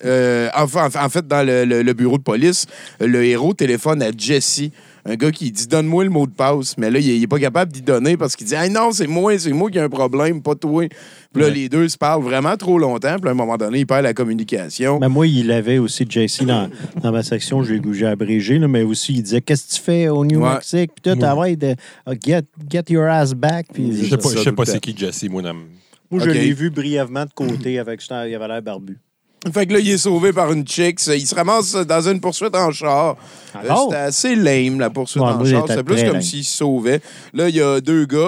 Speaker 4: en fait, dans le bureau de police, le héros téléphone à Jesse, un gars qui dit, donne-moi le mot de passe. Mais là, il est pas capable d'y donner parce qu'il dit, hey, non, c'est moi qui ai un problème, pas toi. Puis là, les deux se parlent vraiment trop longtemps. Puis à un moment donné, il perd la communication.
Speaker 1: Ben moi, il avait aussi Jesse dans ma section, j'ai abrégé, là, mais aussi, il disait, qu'est-ce que tu fais au New Mexico? Puis tout, get your ass back. Puis
Speaker 2: Je sais pas c'est qui Jesse, moi.
Speaker 1: Moi, je l'ai vu brièvement de côté avec ça, il avait l'air barbu.
Speaker 4: Fait que là, il est sauvé par une chick. Il se ramasse dans une poursuite en char. C'était assez lame, la poursuite en char. C'est plus comme s'il se sauvait. Là, il y a deux gars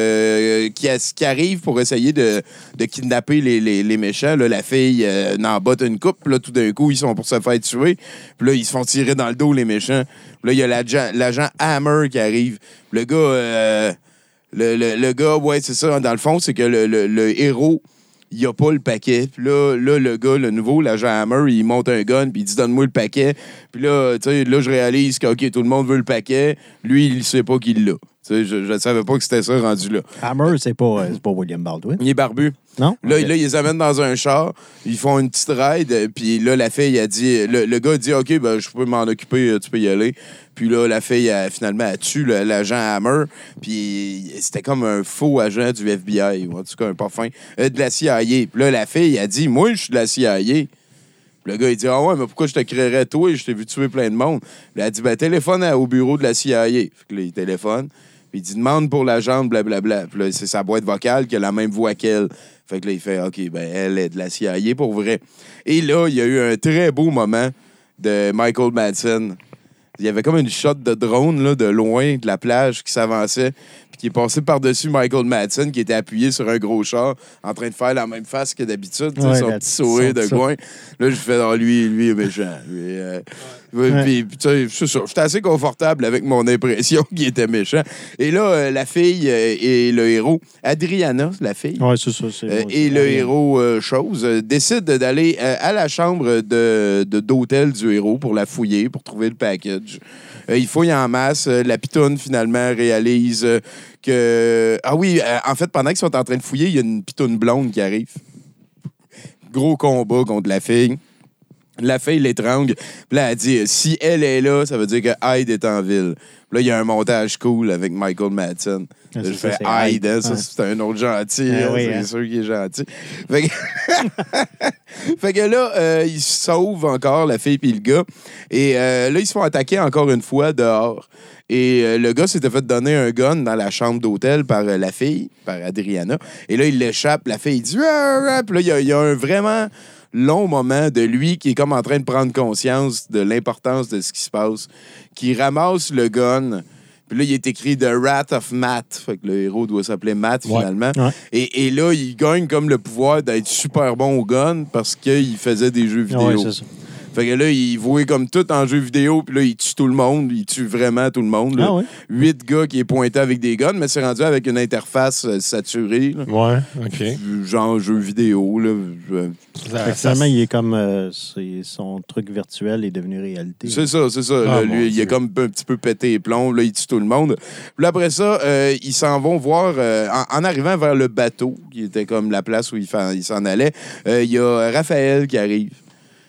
Speaker 4: qui arrivent pour essayer de kidnapper les méchants. Là, la fille n'en botte une coupe. Là, tout d'un coup, ils sont pour se faire tuer. Puis là, ils se font tirer dans le dos, les méchants. Puis là, il y a l'agent Hammer qui arrive. Le gars, le gars, ouais, c'est ça. Dans le fond, c'est que le héros... il a pas le paquet. Puis là, le gars, le nouveau, l'agent Hammer, il monte un gun, puis il dit « Donne-moi le paquet. » Puis là, tu sais, là, je réalise que, OK, tout le monde veut le paquet. Lui, il sait pas qu'il l'a. Tu sais, je ne savais pas que c'était ça rendu là.
Speaker 1: Hammer, c'est pas William Baldwin.
Speaker 4: Il est barbu.
Speaker 1: Non?
Speaker 4: Là, ils les amènent dans un char. Ils font une petite ride. Puis là, la fille, a dit... Le gars dit « OK, ben, je peux m'en occuper, tu peux y aller. » Puis là, la fille, finalement, elle tue l'agent Hammer. Puis c'était comme un faux agent du FBI, ou en tout cas, un parfum, de la CIA. Puis là, la fille, elle dit, moi, je suis de la CIA. Puis le gars, il dit, ah ouais, mais pourquoi je te créerais toi? Je t'ai vu tuer plein de monde. Puis elle a dit, ben, téléphone au bureau de la CIA. Fait que là, il téléphone. Puis il dit, demande pour l'agent, blablabla. Puis là, c'est sa boîte vocale qui a la même voix qu'elle. Fait que là, il fait, OK, ben, elle est de la CIA pour vrai. Et là, il y a eu un très beau moment de Michael Madsen. Il y avait comme une shot de drone là, de loin de la plage qui s'avançait puis qui est passé par-dessus Michael Madsen qui était appuyé sur un gros char en train de faire la même face que d'habitude, son petit sourire de coin. Là, je fais lui est méchant. Puis, tu sais, c'est ça. J'étais assez confortable avec mon impression qu'il était méchant. Et là, la fille et le héros, Adriana, la fille,
Speaker 1: c'est ça.
Speaker 4: et le héros, décident d'aller à la chambre d'hôtel du héros pour la fouiller, pour trouver le package. Ils fouillent en masse. La pitoune, finalement, réalise que... Ah oui, en fait, pendant qu'ils sont en train de fouiller, il y a une pitoune blonde qui arrive. Gros combat contre la fille. La fille l'étrangle. Puis là, elle dit, si elle est là, ça veut dire que Hyde est en ville. Puis là, il y a un montage cool avec Michael Madsen. Là, je fais Hyde, hein, ça, c'est un autre gentil. C'est sûr qu'il est gentil. Fait que là, ils sauvent encore, la fille puis le gars. Et là, ils se font attaquer encore une fois dehors. Et le gars s'était fait donner un gun dans la chambre d'hôtel par la fille, par Adriana. Et là, il l'échappe. La fille dit... Ah! Puis là, il y a un vraiment... long moment de lui qui est comme en train de prendre conscience de l'importance de ce qui se passe, qui ramasse le gun. Puis là, il est écrit « The Wrath of Matt ». Fait que le héros doit s'appeler Matt, finalement. Ouais. Et là, il gagne comme le pouvoir d'être super bon au gun parce qu'il faisait des jeux vidéo.
Speaker 1: Ouais, c'est ça.
Speaker 4: Fait que là, il vouait comme tout en jeu vidéo, puis là, il tue tout le monde. Il tue vraiment tout le monde. Là. 8 gars qui est pointé avec des guns, mais c'est rendu avec une interface saturée. Là.
Speaker 2: Ouais, OK.
Speaker 4: Genre jeu vidéo. Là.
Speaker 1: Finalement, il est comme... son truc virtuel est devenu réalité.
Speaker 4: C'est ça. Là, lui, il est comme un petit peu pété les plombs. Là, il tue tout le monde. Puis après ça, ils s'en vont voir... en arrivant vers le bateau, qui était comme la place où il s'en allait, il y a Raphaël qui arrive.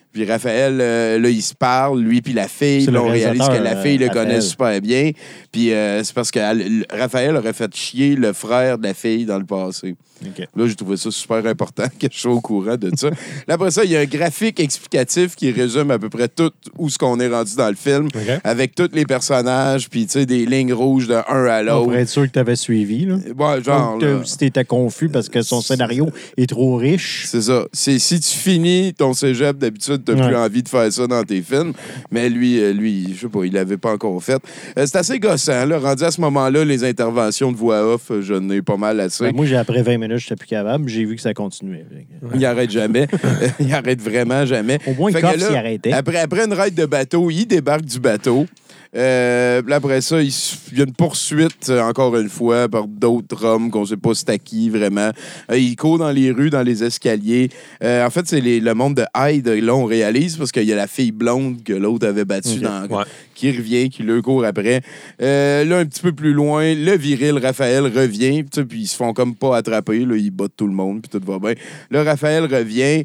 Speaker 4: Puis Raphaël, là, il se parle, lui puis la fille.
Speaker 1: C'est
Speaker 4: Là,
Speaker 1: le
Speaker 4: on réalise que la
Speaker 1: réalisateur,
Speaker 4: fille le
Speaker 1: Raphaël.
Speaker 4: connaît super bien. Puis c'est parce que Raphaël aurait fait chier le frère de la fille dans le passé.
Speaker 1: OK.
Speaker 4: Là, j'ai trouvé ça super important que je sois au courant de ça. Là, après ça, il y a un graphique explicatif qui résume à peu près tout où ce qu'on est rendu dans le film,
Speaker 2: OK.
Speaker 4: avec tous les personnages, puis tu sais, des lignes rouges de un à
Speaker 1: On
Speaker 4: l'autre.
Speaker 1: pourrait être sûr que tu avais suivi. Là.
Speaker 4: Ouais, genre,
Speaker 1: Donc,
Speaker 4: là,
Speaker 1: si tu étais confus parce que son scénario est trop riche.
Speaker 4: c'est ça. Si tu finis ton cégep, d'habitude, t'as plus envie de faire ça dans tes films. Mais lui, je sais pas, il l'avait pas encore fait. C'est assez gossant, là. Rendu à ce moment-là, les interventions de voix off, je n'ai pas mal assez.
Speaker 1: Ben, moi, après 20 minutes, je n'étais plus capable. J'ai vu que ça continuait.
Speaker 4: Il arrête jamais. Il arrête vraiment jamais.
Speaker 1: Au moins,
Speaker 4: Fait
Speaker 1: le
Speaker 4: que
Speaker 1: cop
Speaker 4: là,
Speaker 1: s'y arrêtait.
Speaker 4: Après une ride de bateau, il débarque du bateau. Puis après ça, il y a une poursuite, encore une fois, par d'autres hommes qu'on ne sait pas c'est qui, vraiment. Il court dans les rues, dans les escaliers. En fait, c'est le monde de Hyde. Là, on réalise, parce qu'il y a la fille blonde que l'autre avait battue
Speaker 2: Ouais.
Speaker 4: qui revient, qui le court après. Là, un petit peu plus loin, le viril Raphaël revient, puis ils se font comme pas attraper. Là, ils battent tout le monde, puis tout va bien. Là, Raphaël revient,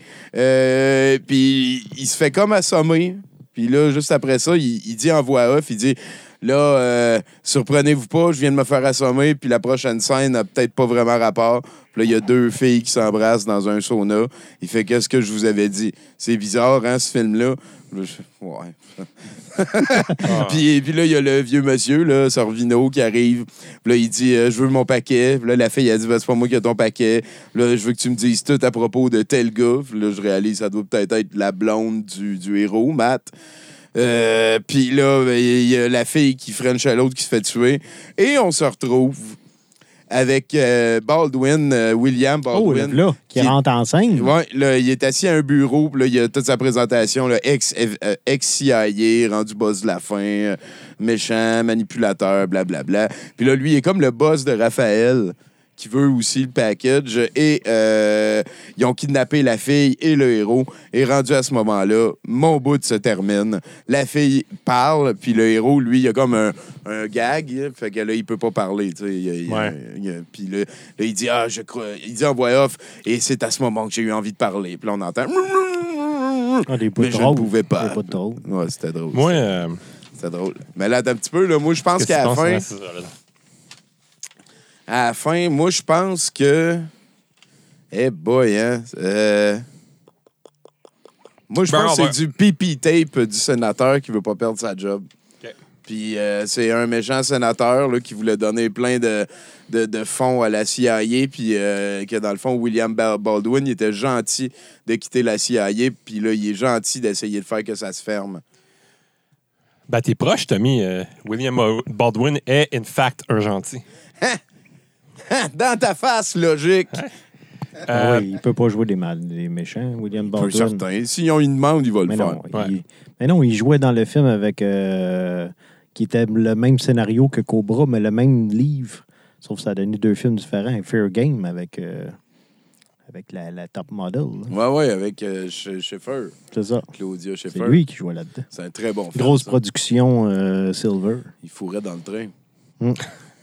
Speaker 4: puis il se fait comme assommer. Puis là, juste après ça, il dit en voix off, il dit « Là, surprenez-vous pas, je viens de me faire assommer, puis la prochaine scène n'a peut-être pas vraiment rapport. » Puis là, il y a deux filles qui s'embrassent dans un sauna. Il fait « Qu'est-ce que je vous avais dit? » C'est bizarre, hein, ce film-là? Là, ouais. Puis là, il y a le vieux monsieur, là, Sorvino, qui arrive. Puis là, il dit je veux mon paquet. Puis là, la fille, elle dit c'est pas moi qui ai ton paquet. Là, je veux que tu me dises tout à propos de tel gars. Puis là, je réalise ça doit peut-être être la blonde du héros, Matt. Puis là, il y a la fille qui french à l'autre qui se fait tuer. Et on se retrouve avec Baldwin, William Baldwin.
Speaker 1: Oh, là, qui rentre en scène.
Speaker 4: Ouais, là, il est assis à un bureau, puis là, il a toute sa présentation, là, ex-CIA, rendu boss de la fin, méchant, manipulateur, blablabla. Puis là, lui, il est comme le boss de Raphaël, qui veut aussi le package, et ils ont kidnappé la fille et le héros, et rendu à ce moment-là, mon bout se termine. La fille parle, puis le héros, lui, il a comme un gag, fait que là, il peut pas parler, tu sais. Puis là, il dit, je crois, il dit en voix off, et c'est à ce moment que j'ai eu envie de parler. Puis là, on entend...
Speaker 1: Des bouts
Speaker 4: Mais je
Speaker 1: drôles.
Speaker 4: ne pouvais pas.
Speaker 1: Des bouts drôles.
Speaker 4: Ouais, c'était drôle.
Speaker 2: Moi,
Speaker 4: C'était drôle. Mais là, attends un petit peu, là, moi, je pense qu'à la fin...
Speaker 2: c'est ça, là?
Speaker 4: À la fin, moi, je pense que... Eh boy, hein? Moi, je pense que c'est du pipi tape du sénateur qui veut pas perdre sa job.
Speaker 2: OK.
Speaker 4: Puis c'est un méchant sénateur là, qui voulait donner plein de fonds à la CIA, puis que dans le fond, William Baldwin, il était gentil de quitter la CIA, puis là, il est gentil d'essayer de faire que ça se ferme.
Speaker 2: Ben, t'es proche, Tommy. William Baldwin est, in fact, un gentil.
Speaker 4: Dans ta face, logique.
Speaker 1: Oui, il peut pas jouer des méchants, William
Speaker 4: Peu
Speaker 1: Baldwin.
Speaker 4: certain. S'ils ont une demande, il va le
Speaker 1: Mais
Speaker 4: faire.
Speaker 1: non,
Speaker 2: Ouais.
Speaker 1: mais non, il jouait dans le film avec... qui était le même scénario que Cobra, mais le même livre. Sauf que ça a donné deux films différents. Fair Game avec la top model. là.
Speaker 4: Ouais, avec Schaeffer.
Speaker 1: C'est ça.
Speaker 4: Claudia
Speaker 1: C'est
Speaker 4: Schiffer.
Speaker 1: lui qui jouait là-dedans.
Speaker 4: C'est un très bon film.
Speaker 1: Grosse
Speaker 4: ça.
Speaker 1: production Silver.
Speaker 4: Il fourrait dans le train.
Speaker 1: Mm.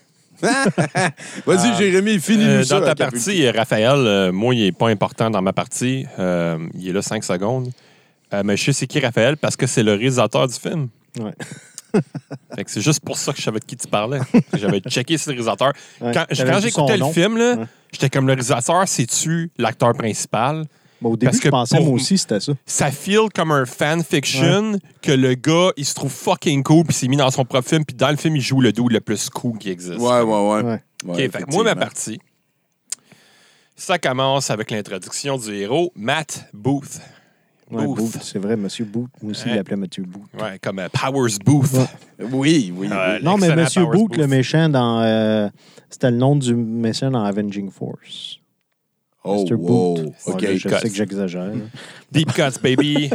Speaker 4: Vas-y, Jérémy, finis-nous ça.
Speaker 2: Dans ta
Speaker 4: Acapulco.
Speaker 2: partie, Raphaël, moi, il n'est pas important dans ma partie. Il est là 5 secondes. Mais je sais c'est qui Raphaël parce que c'est le réalisateur du film.
Speaker 1: Ouais.
Speaker 2: Fait que c'est juste pour ça que je savais de qui tu parlais. J'avais checké sur le réalisateur.
Speaker 1: Ouais.
Speaker 2: Quand
Speaker 1: T'avais vu
Speaker 2: j'écoutais
Speaker 1: son
Speaker 2: le
Speaker 1: nom.
Speaker 2: film, là,
Speaker 1: Ouais.
Speaker 2: j'étais comme le réalisateur, c'est-tu l'acteur principal?
Speaker 1: Bon, au début,
Speaker 2: Parce
Speaker 1: je
Speaker 2: que
Speaker 1: pensais,
Speaker 2: pour-
Speaker 1: moi aussi, c'était ça.
Speaker 2: Ça feel comme un fanfiction que le gars, il se trouve fucking cool puis s'est mis dans son propre film puis dans le film, il joue le dude le plus cool qui existe.
Speaker 4: Ouais.
Speaker 1: Ouais.
Speaker 2: OK, fait que moi, ma partie, ça commence avec l'introduction du héros, Matt Booth.
Speaker 1: Ouais,
Speaker 2: Booth.
Speaker 1: Booth, c'est vrai, Monsieur Booth. Moi aussi, il
Speaker 2: Ouais.
Speaker 1: l'appelait Mathieu Booth.
Speaker 2: Ouais, comme Powers Booth.
Speaker 1: Ouais.
Speaker 4: Oui.
Speaker 1: Non, mais
Speaker 2: L'excellent
Speaker 1: Monsieur
Speaker 2: Powers
Speaker 1: Booth, le méchant dans... c'était le nom du méchant dans Avenging Force.
Speaker 4: Oh,
Speaker 1: Mr.
Speaker 4: wow.
Speaker 1: Booth.
Speaker 4: OK.
Speaker 1: Ouais, je
Speaker 2: cut.
Speaker 1: sais que j'exagère.
Speaker 2: Deep Cuts, baby.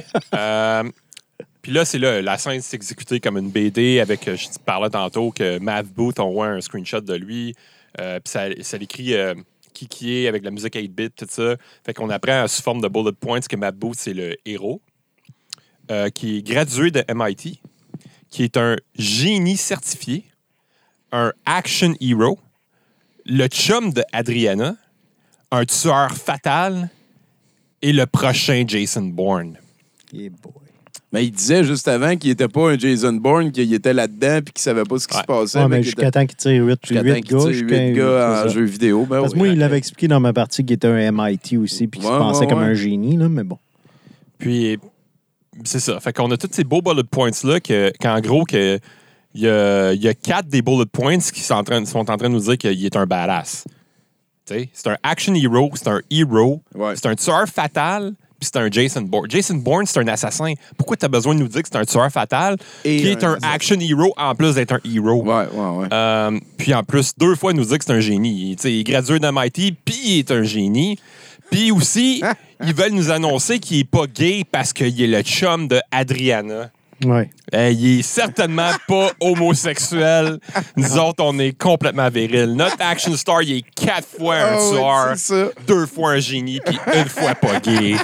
Speaker 2: Puis là, c'est là, la scène s'est exécutée comme une BD avec, je te parlais tantôt, que Matt Booth, on voit un screenshot de lui. Puis ça l'écrit qui est avec la musique 8-bit, tout ça. Fait qu'on apprend sous forme de bullet points que Matt Booth, c'est le héros, qui est gradué de MIT, qui est un génie certifié, un action hero, le chum de Adriana, un tueur fatal et le prochain Jason Bourne.
Speaker 1: Yeah, boy.
Speaker 4: Mais il disait juste avant qu'il était pas un Jason Bourne, qu'il était là-dedans puis qu'il savait pas ce qui se passait.
Speaker 1: Ouais, mais jusqu'à temps qu'il tire 8
Speaker 4: gars en jeu vidéo. Ben
Speaker 1: parce que moi, il l'avait expliqué dans ma partie qu'il était un MIT aussi puis qu'il se pensait comme un génie, là, mais bon.
Speaker 2: Puis, c'est ça. Fait qu'on a tous ces beaux bullet points-là qu'en gros, il y a 4 des bullet points qui sont en train de nous dire qu'il est un badass. T'sais, c'est un action hero, c'est un hero, c'est un tueur fatal, puis c'est un Jason Bourne. Jason Bourne, c'est un assassin. Pourquoi tu as besoin de nous dire que c'est un tueur fatal qui est un action hero en plus d'être un hero? Puis en plus, 2 fois, nous dire que c'est un génie. Il est gradué de MIT, puis il est un génie. Puis aussi, ils veulent nous annoncer qu'il n'est pas gay parce qu'il est le chum de Adriana.
Speaker 1: Ouais.
Speaker 2: Il est certainement pas homosexuel. Nous autres, on est complètement viril. Notre action star, il est 4 fois un tueur, 2 fois un génie, puis 1 fois pas gay.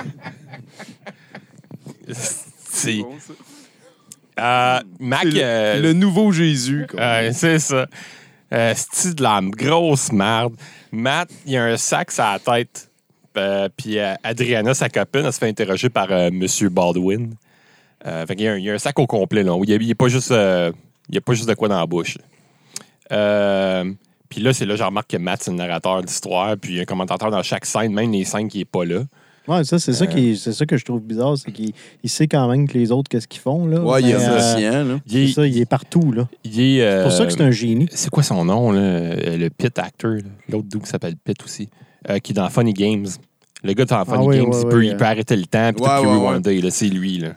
Speaker 2: C'est bon, Mac...
Speaker 4: le nouveau Jésus.
Speaker 2: C'est ça. C'est de la grosse merde. Matt, il a un sac sur la tête. Puis Adriana, sa copine, elle se fait interroger par Monsieur Baldwin. Fait qu'il y a un sac au complet, là. Il n'y a pas juste de quoi dans la bouche. Puis là, c'est là, je remarque que Matt, c'est le narrateur d'histoire, puis il y a un commentateur dans chaque scène, même les scènes qui n'est pas là.
Speaker 1: Ouais, ça, c'est ça que je trouve bizarre, c'est qu'il sait quand même que les autres, qu'est-ce qu'ils font, là.
Speaker 4: Ouais, il est omniscient, là.
Speaker 1: C'est ça, il est partout, là. C'est pour ça que c'est un génie.
Speaker 2: C'est quoi son nom, là? Le Pitt actor, là. L'autre dude qui s'appelle Pitt aussi, qui est dans Funny Games. Le gars dans Funny Games, il peut arrêter le temps, puis tout rewinder, là, c'est lui, là.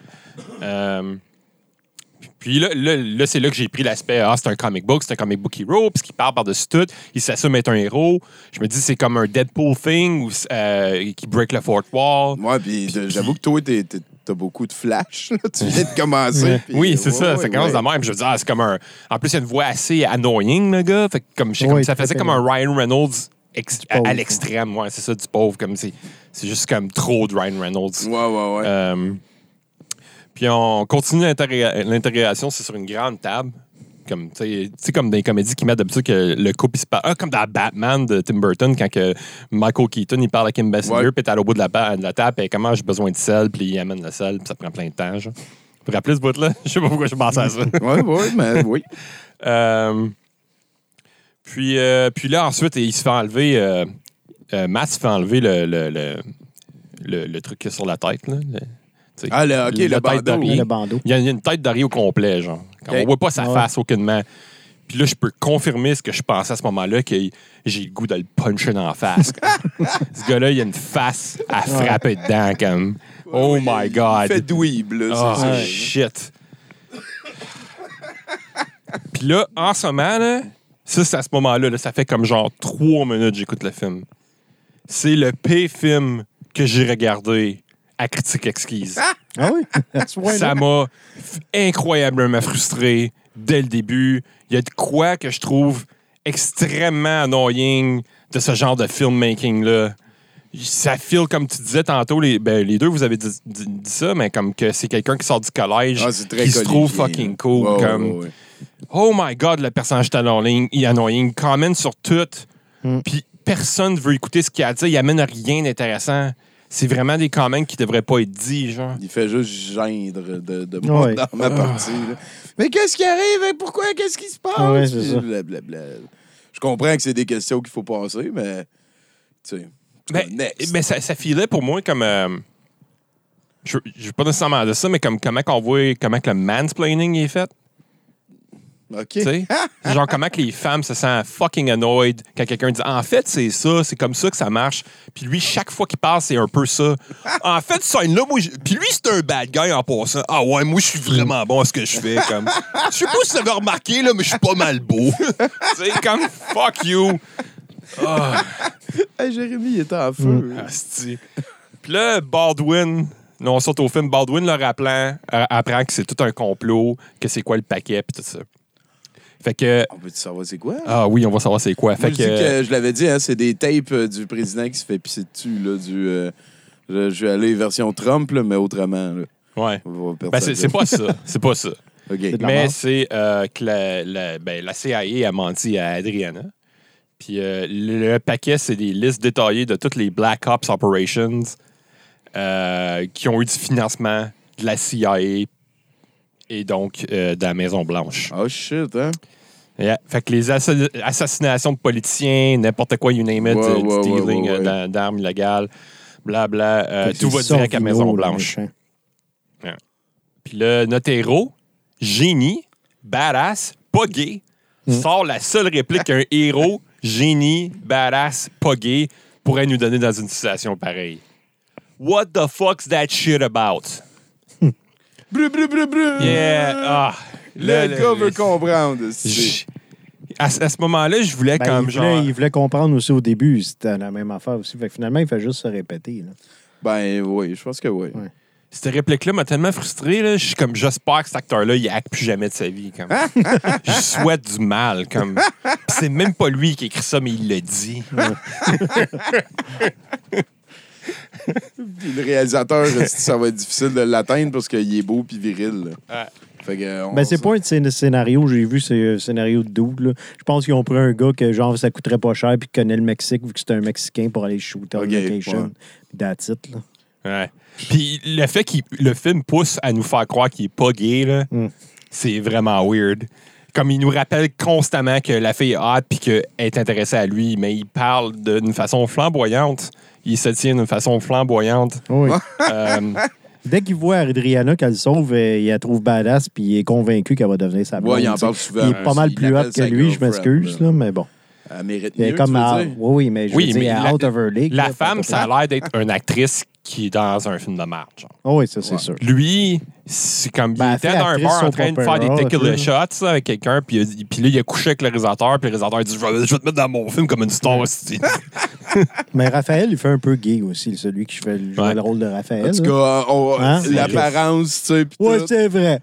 Speaker 2: Puis là, c'est là que j'ai pris l'aspect, c'est un comic book hero, puis qu'il parle par-dessus tout, il s'assume être un héros. Je me dis, c'est comme un Deadpool thing qui break le fourth wall.
Speaker 4: Ouais, puis j'avoue que toi, t'as beaucoup de flash. Tu viens de commencer. Pis,
Speaker 2: oui, c'est ça commence de même. Je veux dire, c'est comme un... En plus, il y a une voix assez annoying, le gars. Fait que comme ça faisait comme un Ryan Reynolds à l'extrême. Ouais, c'est ça, du pauvre. Comme c'est juste comme trop de Ryan Reynolds.
Speaker 4: Ouais.
Speaker 2: Puis on continue l'interrogation, c'est sur une grande table. Comme, tu sais, comme dans les comédies qui mettent d'habitude que le couple il se parle. Comme dans Batman de Tim Burton, quand que Michael Keaton il parle à Kim Basinger, puis t'es au bout de la table, et comment j'ai besoin de sel, puis il amène le sel, puis ça prend plein de temps. Genre. Vous vous rappelez ce bout-là? Je sais pas pourquoi je pensais à ça.
Speaker 4: Oui.
Speaker 2: Puis là, ensuite, il se fait enlever. Matt se fait enlever le truc qu'il y a sur la tête, là.
Speaker 4: Le
Speaker 1: bandeau.
Speaker 2: Il y a une tête d'Harry au complet, genre. On voit pas sa face aucunement. Puis là, je peux confirmer ce que je pensais à ce moment-là, que j'ai le goût de le puncher dans la face. Ce gars-là, il a une face à frapper dedans, comme. Oh my God.
Speaker 4: Il fait dweeb, là.
Speaker 2: Oh, shit. Puis là, en ce moment, là, ça, c'est à ce moment-là, là, ça fait comme genre 3 minutes que j'écoute le film. C'est le pire film que j'ai regardé à critique exquise.
Speaker 1: Ah oui?
Speaker 2: Ça m'a incroyablement frustré dès le début. Il y a de quoi que je trouve extrêmement annoying de ce genre de filmmaking-là. Ça feel, comme tu disais tantôt, les deux, vous avez dit ça, mais comme que c'est quelqu'un qui sort du collège qui se trouve fucking cool. Oh my God, le personnage est annoying. Comment sur tout. Puis personne ne veut écouter ce qu'il a à dire. Il amène rien d'intéressant. C'est vraiment des comments qui devraient pas être dits, genre.
Speaker 4: Il fait juste gendre de moi dans ma partie. Là. Mais qu'est-ce qui arrive? Pourquoi? Qu'est-ce qui se passe?
Speaker 1: Ouais, c'est ça.
Speaker 4: Blablabla. Je comprends que c'est des questions qu'il faut passer, mais... Tu sais,
Speaker 2: mais ça filait pour moi comme... je ne veux pas nécessairement de ça, mais comme comment qu'on voit comment que le mansplaining est fait.
Speaker 4: OK.
Speaker 2: Tu sais? Genre, comment que les femmes se sentent fucking annoyed quand quelqu'un dit « En fait, c'est ça, c'est comme ça que ça marche. » Puis lui, chaque fois qu'il parle, c'est un peu ça. En fait, ça, là, moi... Puis lui, c'est un bad guy en passant. Ah ouais, moi, je suis vraiment bon à ce que je fais. Comme... Je sais pas si vous avez remarqué, là, mais je suis pas mal beau. Tu sais, comme « Fuck you. »
Speaker 4: Hey, Jérémy, il était en feu.
Speaker 2: Puis là, Baldwin... Là, on saute au film. Baldwin leur apprend que c'est tout un complot, que c'est quoi le paquet, puis tout ça. Fait que...
Speaker 4: On peut savoir c'est quoi?
Speaker 2: Ah oui, on va savoir c'est quoi.
Speaker 4: Moi, je l'avais dit, hein, c'est des tapes du président qui se fait pisser dessus, là, je vais aller version Trump, là, mais autrement. Là.
Speaker 2: Ouais. Ben, c'est pas ça. C'est pas ça.
Speaker 4: Okay.
Speaker 2: Mais c'est que la CIA a menti à Adriana. Puis le paquet, c'est des listes détaillées de toutes les Black Ops Operations qui ont eu du financement de la CIA et donc de la Maison-Blanche.
Speaker 4: Oh shit, hein?
Speaker 2: Yeah. Fait que les assassinations de politiciens, n'importe quoi, you name it,
Speaker 4: Ouais,
Speaker 2: stealing
Speaker 4: ouais.
Speaker 2: d'armes illégales, blabla,
Speaker 1: Fait que
Speaker 2: tout
Speaker 1: c'est
Speaker 2: va direct à
Speaker 1: Sorvino,
Speaker 2: Maison-Blanche.
Speaker 1: le méchant.
Speaker 2: Puis là, notre héros, génie, badass, pas gay, sort la seule réplique qu'un héros, génie, badass, pas gay, pourrait nous donner dans une situation pareille. What the fuck's that shit about?
Speaker 4: Bru.
Speaker 2: Yeah, ah.
Speaker 4: Le gars veut comprendre.
Speaker 2: À ce moment-là, je voulais
Speaker 1: Ben,
Speaker 2: comme genre...
Speaker 1: il voulait comprendre aussi au début, c'était la même affaire aussi. Fait que finalement, il fait juste se répéter. Là.
Speaker 4: Ben oui, je pense que oui.
Speaker 1: Ouais.
Speaker 2: Cette réplique-là m'a tellement frustré. Là. Je suis comme, j'espère que cet acteur-là, il hack plus jamais de sa vie. Comme. Je souhaite du mal. Comme. Pis c'est même pas lui qui écrit ça, mais il le dit.
Speaker 4: Puis le réalisateur, ça va être difficile de l'atteindre parce qu'il est beau puis viril. Là.
Speaker 2: Ouais.
Speaker 4: Fait que,
Speaker 1: Ben, c'est pas un scénario, j'ai vu, c'est un scénario de double. Là. Je pense qu'ils ont pris un gars que genre ça coûterait pas cher puis qui connaît le Mexique vu que c'est un Mexicain pour aller shooter en location.
Speaker 4: ouais.
Speaker 1: Puis that's it, là.
Speaker 2: Ouais. Puis le fait que le film pousse à nous faire croire qu'il est pas gay, là, c'est vraiment weird. Comme il nous rappelle constamment que la fille est hot puis qu'elle est intéressée à lui, mais il parle d'une façon flamboyante. Il se tient d'une façon flamboyante.
Speaker 1: Oui.
Speaker 2: Euh,
Speaker 1: Dès qu'il voit Adriana qu'elle sauve, il la trouve badass puis il est convaincu qu'elle va devenir sa blonde.
Speaker 4: Ouais, il en
Speaker 1: t'sais.
Speaker 4: parle souvent.
Speaker 1: Il est pas mal
Speaker 4: Il
Speaker 1: plus hot
Speaker 4: l'appelle
Speaker 1: que
Speaker 4: sa
Speaker 1: lui, je
Speaker 4: girlfriend,
Speaker 1: m'excuse, là, mais bon.
Speaker 4: Elle mérite
Speaker 1: Il est
Speaker 4: mieux,
Speaker 1: comme
Speaker 4: tu veux
Speaker 1: à-
Speaker 4: dire?
Speaker 1: oui, mais je
Speaker 2: Oui,
Speaker 1: veux dire,
Speaker 2: mais
Speaker 1: elle est out of her league.
Speaker 2: la
Speaker 1: là,
Speaker 2: femme, ça a
Speaker 1: l'air.
Speaker 2: l'air d'être une actrice qui est dans un film de marge. Genre.
Speaker 1: Oh, oui, ça, c'est
Speaker 4: Ouais.
Speaker 1: sûr.
Speaker 2: Lui, c'est comme
Speaker 1: Ben,
Speaker 2: il
Speaker 1: elle
Speaker 2: était
Speaker 1: fait
Speaker 2: dans un
Speaker 1: actrice
Speaker 2: bar en
Speaker 1: soap
Speaker 2: train de faire des
Speaker 1: opera,
Speaker 2: tequila
Speaker 1: tu sais.
Speaker 2: shots là, avec quelqu'un, puis là, il a couché avec le réalisateur, puis le réalisateur dit je vais te mettre dans mon film comme une star. aussi.
Speaker 1: Mais Raphaël, il fait un peu gay aussi, celui qui fait joue
Speaker 2: Ouais.
Speaker 1: le rôle de Raphaël.
Speaker 4: En tout
Speaker 1: là.
Speaker 4: cas,
Speaker 1: Hein?
Speaker 4: l'apparence, tu sais, pis
Speaker 1: Ouais,
Speaker 4: tout.
Speaker 1: c'est vrai.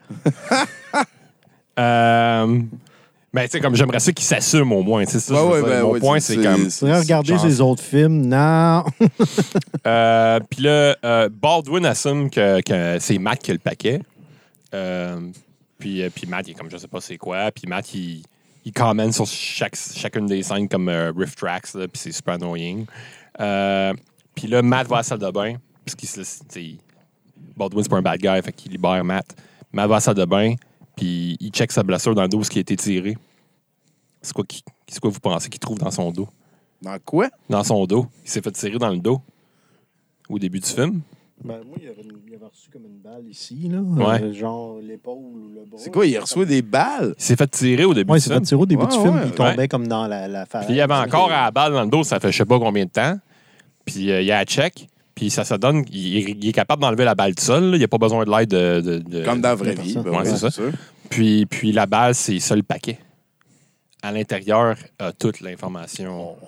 Speaker 2: Mais tu sais, comme j'aimerais ça qu'il s'assume au moins. C'est ça,
Speaker 4: Ouais,
Speaker 2: je veux
Speaker 4: ouais,
Speaker 2: dire.
Speaker 4: ben,
Speaker 2: Mon
Speaker 4: ouais,
Speaker 2: point,
Speaker 4: c'est-
Speaker 2: c'est comme.
Speaker 1: Tu pourrais regarder
Speaker 2: genre-
Speaker 1: ses autres films. Non.
Speaker 2: Puis là, Baldwin assume que c'est Matt qui a le paquet. Puis Matt, il est comme je sais pas c'est quoi. Puis Matt, il commente sur chacune des scènes comme riff tracks, là, puis c'est super annoying. Puis là, Matt va à la salle de bain. Parce qu'il se laisse. Baldwin, c'est pas un bad guy, fait qu'il libère Matt. Matt va à la salle de bain, puis il check sa blessure dans le dos, ce qui a été tiré. C'est quoi vous pensez qu'il trouve dans son dos?
Speaker 4: Dans quoi?
Speaker 2: Dans son dos. Il s'est fait tirer dans le dos au début du film.
Speaker 1: Ben, moi, il avait reçu comme une balle ici, là.
Speaker 2: Ouais.
Speaker 1: Genre l'épaule ou le bras.
Speaker 4: C'est quoi, il reçoit des balles?
Speaker 2: Il s'est fait tirer au début
Speaker 1: Ouais,
Speaker 2: du
Speaker 1: c'est
Speaker 2: film.
Speaker 1: fait tirer au début
Speaker 4: Ouais,
Speaker 1: du film,
Speaker 4: ouais.
Speaker 1: puis il tombait comme dans la face.
Speaker 2: Puis il y avait encore à la balle dans le dos, ça fait je sais pas combien de temps. Puis il y a un check. Puis ça se donne, il est capable d'enlever la balle tout seul. Là. Il n'y a pas besoin de l'aide de
Speaker 4: Comme dans la vraie
Speaker 1: de
Speaker 4: vie.
Speaker 1: personne.
Speaker 4: Ben
Speaker 2: Ouais, c'est ça.
Speaker 4: sûr.
Speaker 2: Puis la balle, c'est ça le paquet. À l'intérieur, toute l'information.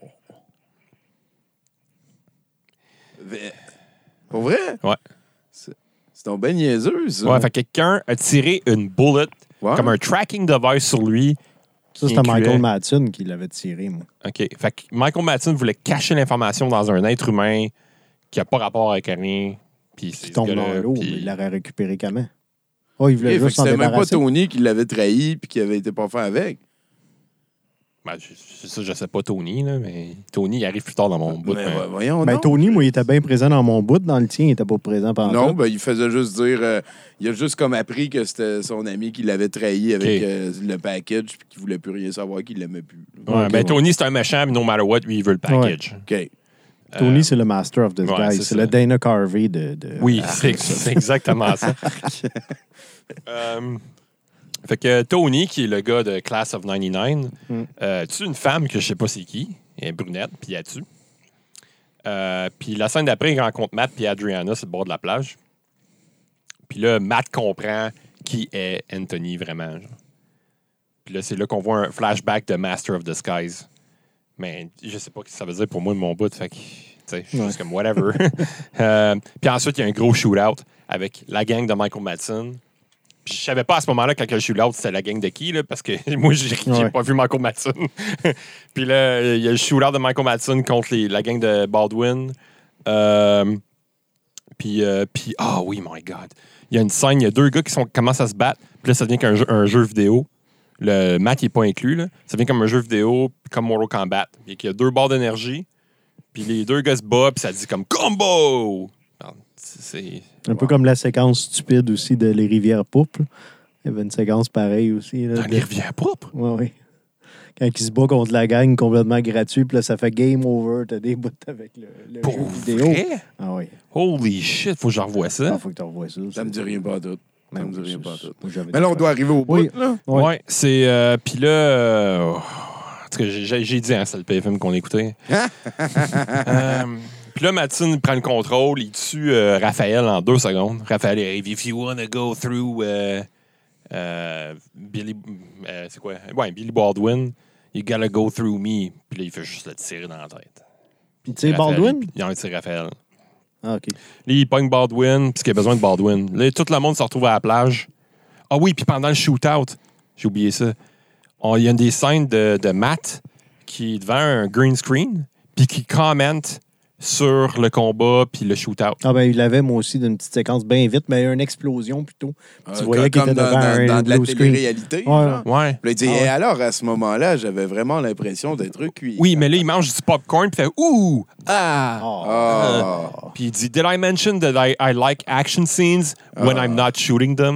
Speaker 4: Pour vrai?
Speaker 2: Ouais.
Speaker 4: C'est ton ben niaiseux, ça.
Speaker 2: Ouais, fait que quelqu'un a tiré une bullet,
Speaker 4: Ouais.
Speaker 2: comme un tracking device sur lui.
Speaker 1: Ça,
Speaker 2: qui
Speaker 1: c'était
Speaker 2: incluait-
Speaker 1: Michael Madsen qui l'avait tiré, moi.
Speaker 2: OK. Fait que Michael Madsen voulait cacher l'information dans un être humain qui n'a pas rapport avec rien. Puis
Speaker 1: Qui tombe dans l'eau, mais
Speaker 2: puis...
Speaker 1: il l'aurait récupéré comment? Oh, il voulait
Speaker 4: Fait que
Speaker 1: juste s'en
Speaker 4: c'était même pas
Speaker 1: débarrasser.
Speaker 4: Tony qui l'avait trahi puis qui avait été pas fait avec.
Speaker 2: Ben, je sais pas Tony, là, mais Tony, il arrive plus tard dans mon bout.
Speaker 4: Mais
Speaker 2: mais-
Speaker 4: voyons
Speaker 1: Ben,
Speaker 4: donc.
Speaker 1: Tony, moi, il était bien présent dans mon bout. Dans le tien, il était pas présent pendant
Speaker 4: Non,
Speaker 1: tout.
Speaker 4: ben, il faisait juste dire... il a juste comme appris que c'était son ami qui l'avait trahi avec le package puis qu'il voulait plus rien savoir, qu'il l'aimait plus.
Speaker 2: Ouais,
Speaker 1: Ok,
Speaker 2: ben,
Speaker 1: ouais.
Speaker 2: Tony, c'est un méchant, mais no matter what, lui, il veut le package.
Speaker 4: OK.
Speaker 1: Tony, c'est le master of disguise.
Speaker 2: ouais,
Speaker 1: c'est
Speaker 2: c'est
Speaker 1: le
Speaker 2: ça.
Speaker 1: Dana Carvey de...
Speaker 2: Oui, c'est exactement ça. Fait que Tony, qui est le gars de Class of 99, tue une femme que je sais pas c'est qui, elle est brunette, puis elle tue. Puis la scène d'après, il rencontre Matt puis Adriana sur le bord de la plage. Puis là, Matt comprend qui est Anthony vraiment. Genre. Puis là, c'est là qu'on voit un flashback de Master of Disguise. Mais je sais pas ce que ça veut dire pour moi de mon bout. Fait que, tu sais, je suis juste comme whatever. Puis ensuite, il y a un gros shootout avec la gang de Michael Madsen. Puis je savais pas à ce moment-là, quand le shootout, c'était la gang de qui, là, parce que moi, j'ai
Speaker 1: Ouais.
Speaker 2: pas vu Michael Madsen. Puis là, il y a le shootout de Michael Madsen contre la gang de Baldwin. Puis, oh oui, my God. Il y a une scène, il y a deux gars qui commencent à se battre. Puis là, ça devient un jeu vidéo. Le Matt, il n'est pas inclus. Là. Ça devient comme un jeu vidéo, comme Mortal Kombat. Il y a deux barres d'énergie. Puis les deux gars se battent, puis ça dit comme combo! C'est
Speaker 1: Un peu comme la séquence stupide aussi de Les Rivières Poupes. Là. Il y avait une séquence pareille aussi. Là,
Speaker 2: dans les rivières propres.
Speaker 1: Oui. Quand il se bat contre la gang complètement gratuit, puis là, ça fait game over. T'as des bouts avec le
Speaker 2: Pour
Speaker 1: jeu vidéo.
Speaker 2: vrai?
Speaker 1: Ah oui.
Speaker 2: Holy shit, faut que je revoie ça.
Speaker 1: Faut que tu revoies ça.
Speaker 4: Ça me dit rien pas tout. Ça me dit
Speaker 1: oui,
Speaker 4: rien
Speaker 1: c'est-
Speaker 4: pas tout.
Speaker 1: moi, j'avais
Speaker 4: Mais là, on
Speaker 1: des-
Speaker 4: doit arriver au bout,
Speaker 1: Oui.
Speaker 4: là.
Speaker 1: Ouais.
Speaker 2: Ouais, c'est. Puis là. En tout cas, j'ai dit, hein, c'est le PFM qu'on écoutait. Puis là, Mathilde prend le contrôle, il tue Raphaël en 2 secondes. Raphaël arrive. If you wanna go through Billy. C'est quoi? Ouais, Billy Baldwin, you gotta go through me. Puis là, il fait juste le tirer dans la tête.
Speaker 1: Puis tu sais,
Speaker 2: Raphaël,
Speaker 1: Baldwin?
Speaker 2: Il en tire Raphaël.
Speaker 1: Ah, OK.
Speaker 2: Là, il pogne Baldwin, puisqu'il a besoin de Baldwin. Là, tout le monde se retrouve à la plage. Ah oui, puis pendant le shootout, j'ai oublié ça, il y a des scènes de Matt qui est devant un green screen, puis qui commente sur le combat puis le shootout.
Speaker 1: Ah ben, il l'avait, moi aussi, d'une petite séquence bien vite, mais une explosion plutôt. Tu voyais qu'il
Speaker 4: Comme
Speaker 1: était
Speaker 4: dans,
Speaker 1: devant un
Speaker 4: dans de la
Speaker 1: blue screen.
Speaker 4: télé-réalité.
Speaker 1: Ouais.
Speaker 4: genre.
Speaker 2: Ouais.
Speaker 4: Puis là, il dit,
Speaker 1: Ah ouais.
Speaker 4: et alors, à ce moment-là, j'avais vraiment l'impression d'être cuit.
Speaker 2: Oui, mais là, il mange du popcorn puis fait « Ouh! Ah!
Speaker 1: Ah.
Speaker 4: Ah.
Speaker 2: Puis il dit « Did I mention that I like action scenes when I'm not shooting them? »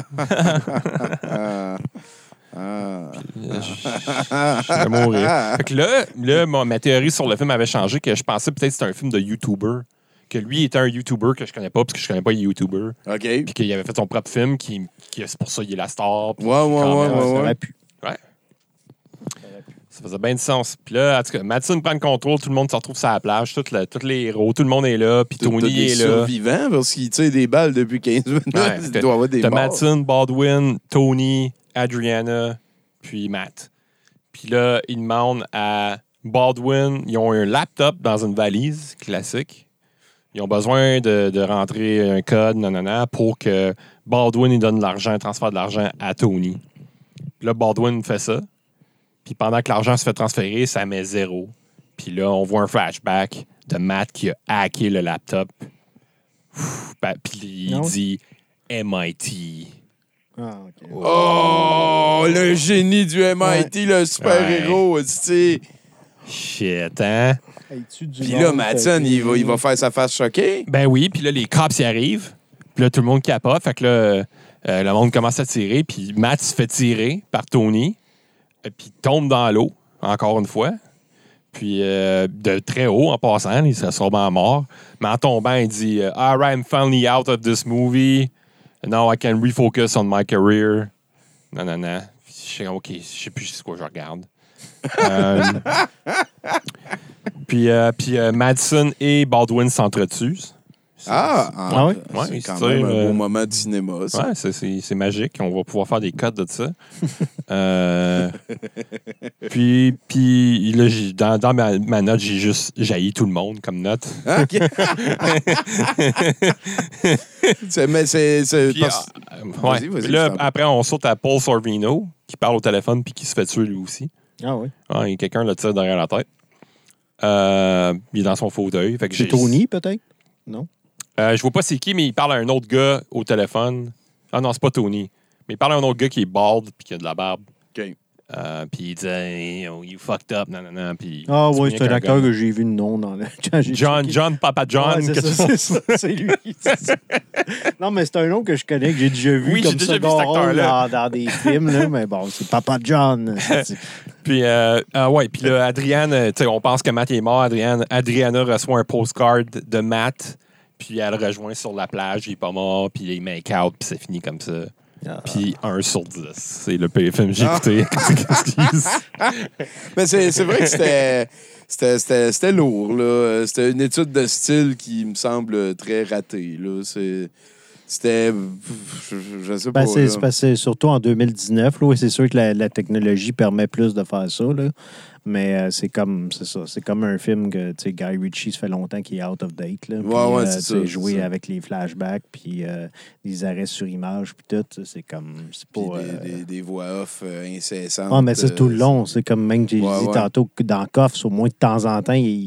Speaker 2: Je vais mourir. Fait que là ma théorie sur le film avait changé, que je pensais peut-être que c'était un film de YouTuber. Que lui était un YouTuber que je connais pas, parce que je connais pas les YouTubers.
Speaker 4: OK.
Speaker 2: Puis qu'il avait fait son propre film, c'est pour ça qu'il est la star. puis
Speaker 4: Ouais, ouais,
Speaker 2: quand
Speaker 4: ouais,
Speaker 2: même,
Speaker 1: Ça
Speaker 4: ouais.
Speaker 1: aurait pu.
Speaker 2: Ça faisait bien du sens. Puis là, en tout cas, Madison prend le contrôle, tout le monde se retrouve sur la plage, tous les héros, tout le monde est là, puis
Speaker 4: T'as
Speaker 2: Tony
Speaker 4: des
Speaker 2: est là.
Speaker 4: survivants parce qu'il tire des balles depuis 15 minutes.
Speaker 2: Ouais,
Speaker 4: Il doit avoir des
Speaker 2: T'as
Speaker 4: morts.
Speaker 2: Madison, Baldwin, Tony, Adriana, puis Matt. Puis là, ils demandent à Baldwin, ils ont un laptop dans une valise classique. Ils ont besoin de rentrer un code, pour que Baldwin il donne de l'argent, transfère de l'argent à Tony. Puis là, Baldwin fait ça. Puis pendant que l'argent se fait transférer, ça met 0. Puis là, on voit un flashback de Matt qui a hacké le laptop. Puis il
Speaker 1: Non.
Speaker 2: dit MIT.
Speaker 1: Ah, OK.
Speaker 4: Oh, le génie du MIT, le super-héros, tu sais.
Speaker 2: Shit, hein?
Speaker 1: Hey, tu du
Speaker 4: Puis
Speaker 1: monde,
Speaker 4: là, Madsen, il va faire sa face choquée.
Speaker 2: Ben oui, puis là, les cops y arrivent. Puis là, tout le monde capote. Fait que là, le monde commence à tirer. Puis Matt se fait tirer par Tony. Puis il tombe dans l'eau, encore une fois. Puis de très haut, en passant, il serait sûrement mort. Mais en tombant, il dit « All right, I'm finally out of this movie. Now I can refocus on my career. » Non. Je sais, OK, je sais plus c'est quoi je regarde. Puis Madison et Baldwin s'entretuent.
Speaker 1: Ah oui?
Speaker 2: Ouais,
Speaker 4: c'est
Speaker 2: il
Speaker 4: quand
Speaker 2: se
Speaker 4: même
Speaker 2: tire,
Speaker 4: un beau moment de cinéma, ça.
Speaker 2: Ouais, c'est magique. On va pouvoir faire des codes de ça. Puis là, dans ma note, j'ai juste jailli tout le monde comme note.
Speaker 4: OK. Mais c'est
Speaker 2: Puis,
Speaker 4: parce-
Speaker 2: ouais.
Speaker 4: Vas-y,
Speaker 2: Puis là,
Speaker 4: je t'en prie.
Speaker 2: après, on saute à Paul Sorvino, qui parle au téléphone puis qui se fait tuer lui aussi.
Speaker 1: Ah oui.
Speaker 2: Ah, et quelqu'un le tire derrière la tête. Il est dans son fauteuil. Fait que
Speaker 1: C'est
Speaker 2: j'ai-
Speaker 1: Tony, peut-être? Non?
Speaker 2: Je vois pas c'est qui, mais il parle à un autre gars au téléphone. Ah non, c'est pas Tony. Mais il parle à un autre gars qui est bald puis qui a de la barbe.
Speaker 4: OK.
Speaker 2: Puis il dit hey, oh, you fucked up, non. Puis
Speaker 1: Ah
Speaker 2: il
Speaker 1: oui,
Speaker 2: dit
Speaker 1: c'est un
Speaker 2: qu'un
Speaker 1: acteur
Speaker 2: gars-
Speaker 1: que j'ai vu le nom dans le... quand j'ai checké.
Speaker 2: John, Papa John.
Speaker 1: Ouais, c'est
Speaker 2: que
Speaker 1: ça,
Speaker 2: tu-
Speaker 1: c'est ça, c'est lui. c'est ça. Non, mais c'est un nom que je connais, que j'ai déjà vu
Speaker 2: Oui,
Speaker 1: comme
Speaker 2: j'ai déjà vu
Speaker 1: second
Speaker 2: cet
Speaker 1: rôle
Speaker 2: acteur-là.
Speaker 1: dans des films, là, mais bon, c'est Papa John.
Speaker 2: Puis, ouais, puis là, Adrienne, tu sais, on pense que Matt est mort. Adriana reçoit un postcard de Matt, puis elle le rejoint sur la plage, il est pas mort, puis il make out, puis c'est fini comme ça. Puis 1 sur 10. C'est le pire film que j'ai écouté. Excuse.
Speaker 4: Mais c'est vrai que c'était lourd, là. C'était une étude de style qui me semble très ratée, là. C'était... Je sais pas,
Speaker 1: Ben, c'est
Speaker 4: là.
Speaker 1: parce que surtout en 2019, là, oui, c'est sûr que la technologie permet plus de faire ça, là. Mais c'est comme un film que, tu sais, Guy Ritchie, ça fait longtemps qu'il est out of date, là. Puis,
Speaker 4: Ouais,
Speaker 1: tu
Speaker 4: c'est
Speaker 1: sais,
Speaker 4: ça, c'est
Speaker 1: jouer
Speaker 4: ça.
Speaker 1: avec les flashbacks, puis les arrêts sur image, puis tout, c'est comme... C'est
Speaker 4: Puis
Speaker 1: pas...
Speaker 4: des voix off incessantes.
Speaker 1: Ah, mais c'est tout le long. C'est comme même que j'ai
Speaker 4: Ouais,
Speaker 1: dit
Speaker 4: ouais.
Speaker 1: tantôt que dans Coffs, au moins de temps en temps, il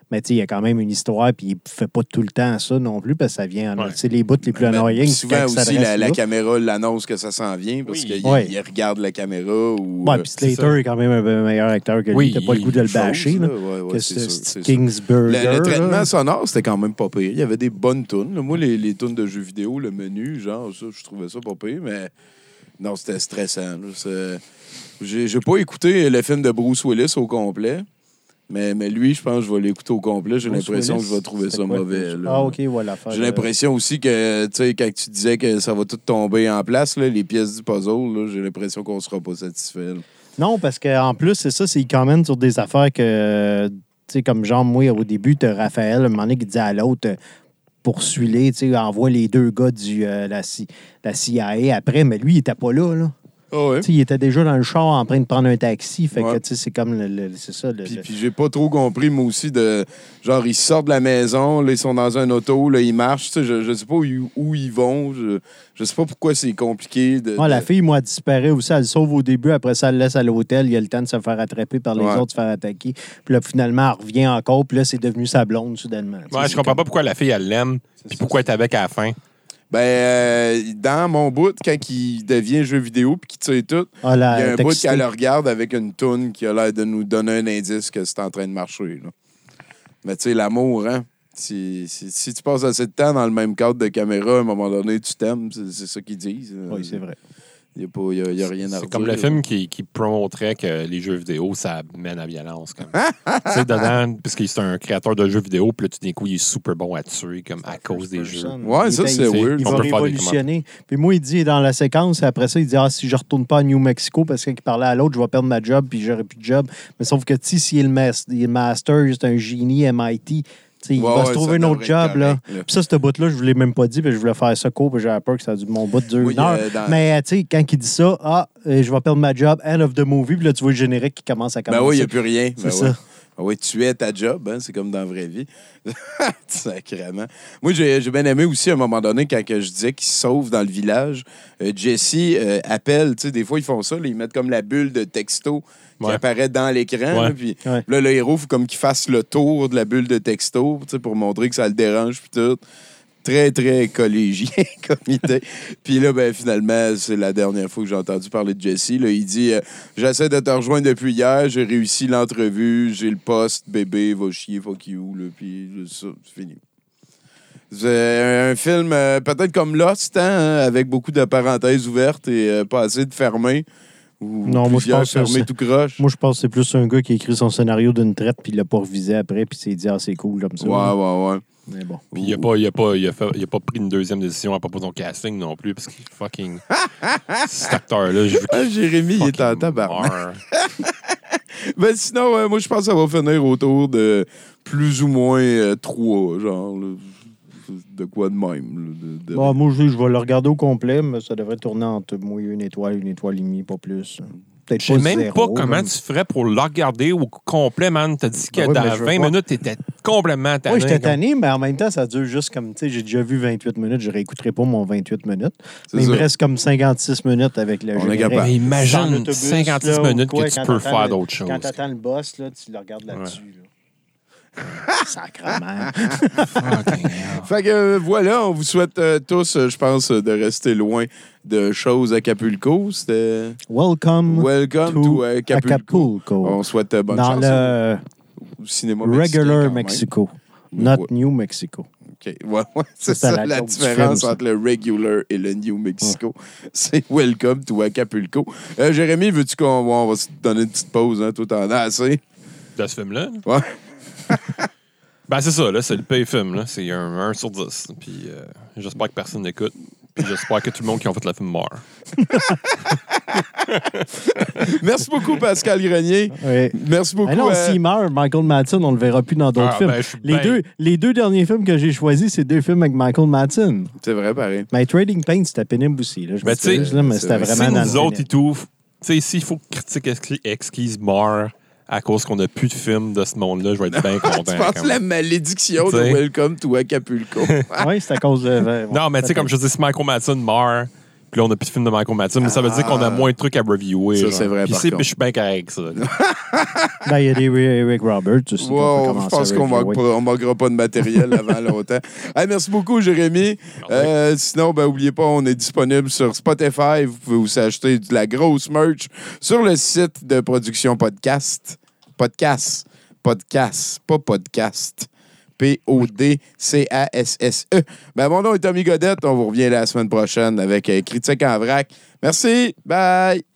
Speaker 1: Mais tu sais, il y a quand même une histoire, puis il fait pas tout le temps ça non plus, parce que ça vient...
Speaker 2: Ouais.
Speaker 1: Tu sais, les bouts les plus annoying, c'est
Speaker 4: souvent
Speaker 1: quand ça
Speaker 4: aussi,
Speaker 1: reste
Speaker 4: la
Speaker 1: là.
Speaker 4: caméra l'annonce que ça s'en vient parce
Speaker 2: Oui.
Speaker 4: qu'il
Speaker 1: Ouais.
Speaker 4: il regarde la caméra ou...
Speaker 1: Ouais, puis Slater est quand même un meilleur acteur que lui.
Speaker 2: Oui,
Speaker 1: T'as pas le goût de le bâcher, là.
Speaker 4: Ouais, ouais,
Speaker 1: Que
Speaker 4: c'est
Speaker 1: ce
Speaker 4: sûr,
Speaker 1: petit
Speaker 4: c'est sûr.
Speaker 1: Kingsburger.
Speaker 4: Le traitement
Speaker 1: là.
Speaker 4: sonore, c'était quand même pas pire. Il y avait des bonnes tunes. là. Moi, les tunes de jeux vidéo, le menu, genre, ça, je trouvais ça pas pire, mais non, c'était stressant. là. J'ai pas écouté le film de Bruce Willis au complet, mais lui, je pense que je vais l'écouter au complet. J'ai
Speaker 1: Bruce
Speaker 4: l'impression que
Speaker 1: Willis,
Speaker 4: je vais trouver
Speaker 1: c'est
Speaker 4: ça
Speaker 1: quoi,
Speaker 4: mauvais.
Speaker 1: Bruce?
Speaker 4: là.
Speaker 1: Ah, OK, voilà.
Speaker 4: J'ai l'impression aussi que, tu sais, quand tu disais que ça va tout tomber en place, là, les pièces du puzzle, là, j'ai l'impression qu'on sera pas satisfait. là.
Speaker 1: Non, parce qu'en plus, c'est ça, c'est qu'il commande sur des affaires que, tu sais, comme genre, moi, au début, t'as Raphaël, à un moment donné, qui disait à l'autre, poursuis-les, tu sais, envoie les deux gars la CIA après, mais lui, il était pas là.
Speaker 4: Ah ouais.
Speaker 1: Tu sais, il était déjà dans le char en train de prendre un taxi, fait
Speaker 4: Ouais.
Speaker 1: que, tu sais, c'est comme, c'est ça.
Speaker 4: Puis j'ai pas trop compris, moi aussi, de genre, ils sortent de la maison, là, ils sont dans un auto, là, ils marchent, tu sais, je sais pas où ils vont, je sais pas pourquoi c'est compliqué.
Speaker 1: La fille, moi, elle disparaît aussi. Elle le sauve au début. Après ça, elle le laisse à l'hôtel. Il y a le temps de se faire attraper par les
Speaker 4: Ouais.
Speaker 1: autres, se faire attaquer. Puis là, finalement, elle revient encore. Puis là, c'est devenu sa blonde, soudainement. Tu sais,
Speaker 2: Ouais,
Speaker 1: c'est
Speaker 2: je comprends
Speaker 1: comme-
Speaker 2: pas pourquoi la fille, elle l'aime, puis pourquoi elle est avec à la fin.
Speaker 4: Ben, dans mon bout, quand il devient jeu vidéo puis qu'il tire tout,
Speaker 1: Ah,
Speaker 4: il y a un bout
Speaker 1: textée.
Speaker 4: qu'elle le regarde avec une toune qui a l'air de nous donner un indice que c'est en train de marcher. Là. Mais tu sais, l'amour, hein? Si tu passes assez de temps dans le même cadre de caméra, à un moment donné, tu t'aimes, c'est ça qu'ils disent.
Speaker 1: Oui, c'est vrai.
Speaker 4: Il n'y a rien à
Speaker 2: C'est
Speaker 4: redire.
Speaker 2: comme le film qui promoterait que les jeux vidéo, ça mène à la violence. Comme. Tu sais, dedans, parce que c'est un créateur de jeux vidéo, puis là, tout d'un coup, il est super bon à tuer comme à cause des jeux.
Speaker 4: Ouais, ça, c'est weird.
Speaker 1: Il
Speaker 2: On
Speaker 1: va
Speaker 2: peut faire des
Speaker 1: révolutionner. Puis moi, il dit dans la séquence, après ça, il dit si je retourne pas à New Mexico, parce qu'il parlait à l'autre, je vais perdre ma job, puis j'aurai plus de job. Mais sauf que, tu sais, s'il est master, c'est un génie MIT, tu sais, il va se trouver un autre job. Là. Puis ça, ce bout-là, je ne vous l'ai même pas dit, puis je voulais faire ça court, puis j'avais peur que ça mon bout dure
Speaker 4: Oui,
Speaker 1: une heure. Mais, tu sais, quand il dit ça, je vais perdre ma job, end of the movie, puis là, tu vois le générique qui commence à commencer.
Speaker 4: Ben oui, il n'y a plus rien.
Speaker 1: C'est
Speaker 4: Ben
Speaker 1: ça.
Speaker 4: ouais. Ah oui, tu es ta job, hein? C'est comme dans la vraie vie. Sacrément. Moi, j'ai bien aimé aussi, à un moment donné, quand je disais qu'ils se sauvent dans le village, Jesse appelle, tu sais, des fois, ils font ça, là, ils mettent comme la bulle de texto qui apparaît dans l'écran.
Speaker 2: Ouais.
Speaker 4: Là, puis là, le héros, il faut comme qu'il fasse le tour de la bulle de texto, tu sais, pour montrer que ça le dérange, puis tout. Très, très collégien comme idée. Puis là, ben, finalement, c'est la dernière fois que j'ai entendu parler de Jesse. Là, il dit j'essaie de te rejoindre depuis hier, j'ai réussi l'entrevue, j'ai le poste, bébé, va chier, fuck you. Là, puis ça, c'est fini. C'est un film peut-être comme Lost, hein, avec beaucoup de parenthèses ouvertes et pas assez de fermées. Ou
Speaker 1: Non, moi, je pense que
Speaker 4: fermées tout croche.
Speaker 1: Moi, je pense que c'est plus un gars qui a écrit son scénario d'une traite, puis il l'a pas revisé après, puis il s'est dit c'est cool comme ça.
Speaker 4: Ouais.
Speaker 1: Mais bon.
Speaker 2: Puis il a pas pris une deuxième décision à propos de son casting non plus, parce qu'il fucking. Cet acteur-là, j'ai vu qu'il
Speaker 4: Jérémy, il est en
Speaker 2: fucking
Speaker 4: tabarnak.
Speaker 2: meurt.
Speaker 4: Ben sinon, moi, je pense que ça va finir autour de plus ou moins 3, genre, là, de quoi de même. Là,
Speaker 1: Bon, moi, je vais le regarder au complet, mais ça devrait tourner entre moi et une étoile et demie, pas plus. Peut-être
Speaker 2: Je sais même
Speaker 1: zéro,
Speaker 2: pas comment
Speaker 1: là.
Speaker 2: tu ferais pour le regarder au complet, man. T'as dit que
Speaker 1: Ben oui, mais
Speaker 2: dans
Speaker 1: je veux
Speaker 2: 20
Speaker 1: pas.
Speaker 2: minutes, t'étais complètement tanné.
Speaker 1: Oui, j'étais
Speaker 2: comme-
Speaker 1: tanné, mais en même temps, ça dure juste comme, tu sais, j'ai déjà vu 28 minutes, je réécouterai pas mon 28 minutes.
Speaker 4: C'est
Speaker 1: Mais il me
Speaker 4: ça.
Speaker 1: reste comme 56 minutes avec le
Speaker 4: On est
Speaker 1: générique.
Speaker 4: capable.
Speaker 2: Mais imagine
Speaker 1: Dans l'autobus,
Speaker 2: 56
Speaker 1: là, ou
Speaker 2: minutes
Speaker 1: quoi,
Speaker 2: que tu
Speaker 1: quand
Speaker 2: peux
Speaker 1: t'attends
Speaker 2: faire
Speaker 1: le-
Speaker 2: d'autres choses.
Speaker 1: Quand t'attends le boss, là, tu le regardes là-dessus. Là. Sacrement.
Speaker 2: Fucking hell.
Speaker 4: Fait que voilà, on vous souhaite tous, je pense, de rester loin de choses à Acapulco. C'était
Speaker 1: Welcome
Speaker 4: to Acapulco. On souhaite bonne
Speaker 1: dans
Speaker 4: chance
Speaker 1: le
Speaker 4: au cinéma mexicain,
Speaker 1: regular
Speaker 4: quand même.
Speaker 1: Mexico,
Speaker 4: Ouais.
Speaker 1: not New Mexico.
Speaker 4: OK. Ouais, c'est
Speaker 1: Ça,
Speaker 4: ça
Speaker 1: c'est
Speaker 4: la
Speaker 1: la joke du
Speaker 4: différence
Speaker 1: film, ça.
Speaker 4: entre le regular et le New Mexico. C'est Welcome to Acapulco. Jérémy, veux-tu qu'on va se donner une petite pause? Hein? Toi, t'en as assez.
Speaker 2: De ce film-là?
Speaker 4: Ouais.
Speaker 2: Ben, c'est ça, là. C'est le pay film, là. C'est un 1 sur 10. Puis j'espère que personne n'écoute. Puis j'espère que tout le monde qui a fait le film meurt.
Speaker 4: Merci beaucoup, Pascal Grenier.
Speaker 1: Oui.
Speaker 4: Merci beaucoup.
Speaker 1: Ah non, s'il meurt, Michael Madsen, on le verra plus dans d'autres
Speaker 2: Ah,
Speaker 1: films.
Speaker 2: ben, je suis bien.
Speaker 1: Les deux derniers films que j'ai choisis, c'est 2 films avec Michael Madsen.
Speaker 4: C'est vrai, pareil.
Speaker 1: Mais Trading Pain, c'était pénible aussi. Là. Je
Speaker 2: Ben, tu sais,
Speaker 1: m'excuse, là, mais
Speaker 4: c'est
Speaker 1: c'était
Speaker 4: vrai.
Speaker 1: vraiment
Speaker 2: Si
Speaker 1: dans
Speaker 2: nous
Speaker 1: le
Speaker 2: autres et
Speaker 1: pénible.
Speaker 2: tout, tu sais, s'il faut que Critique Exquise meurt à cause qu'on n'a plus de films de ce monde-là, je vais être bien content.
Speaker 4: Tu penses
Speaker 2: quand
Speaker 4: la
Speaker 2: même.
Speaker 4: malédiction de
Speaker 2: T'sais.
Speaker 4: Welcome to Acapulco?
Speaker 1: Oui, c'est à cause de...
Speaker 2: Non, mais tu sais, comme je dis, si Michael Madsen meurt, Puis là, on n'a plus de film de Michael Madsen, mais ça veut dire qu'on a moins de trucs à reviewer.
Speaker 4: Ça,
Speaker 2: genre.
Speaker 4: c'est vrai,
Speaker 2: Puis
Speaker 4: par
Speaker 2: je
Speaker 4: contre.
Speaker 2: suis bien correct avec ça.
Speaker 1: Ben, il y a des Rick Roberts aussi. qu'on peut
Speaker 4: Wow, je
Speaker 1: commencer
Speaker 4: pense
Speaker 1: à
Speaker 4: qu'on
Speaker 1: reviewer.
Speaker 4: manquera pas de matériel avant longtemps. Hey, merci beaucoup, Jérémy. Sinon, n'oubliez pas, on est disponible sur Spotify. Vous pouvez aussi acheter de la grosse merch sur le site de production podcast. Podcast, pas podcast. P-O-D-C-A-S-S-E. Mon nom est Tommy Godette. On vous revient la semaine prochaine avec Critique en vrac. Merci. Bye.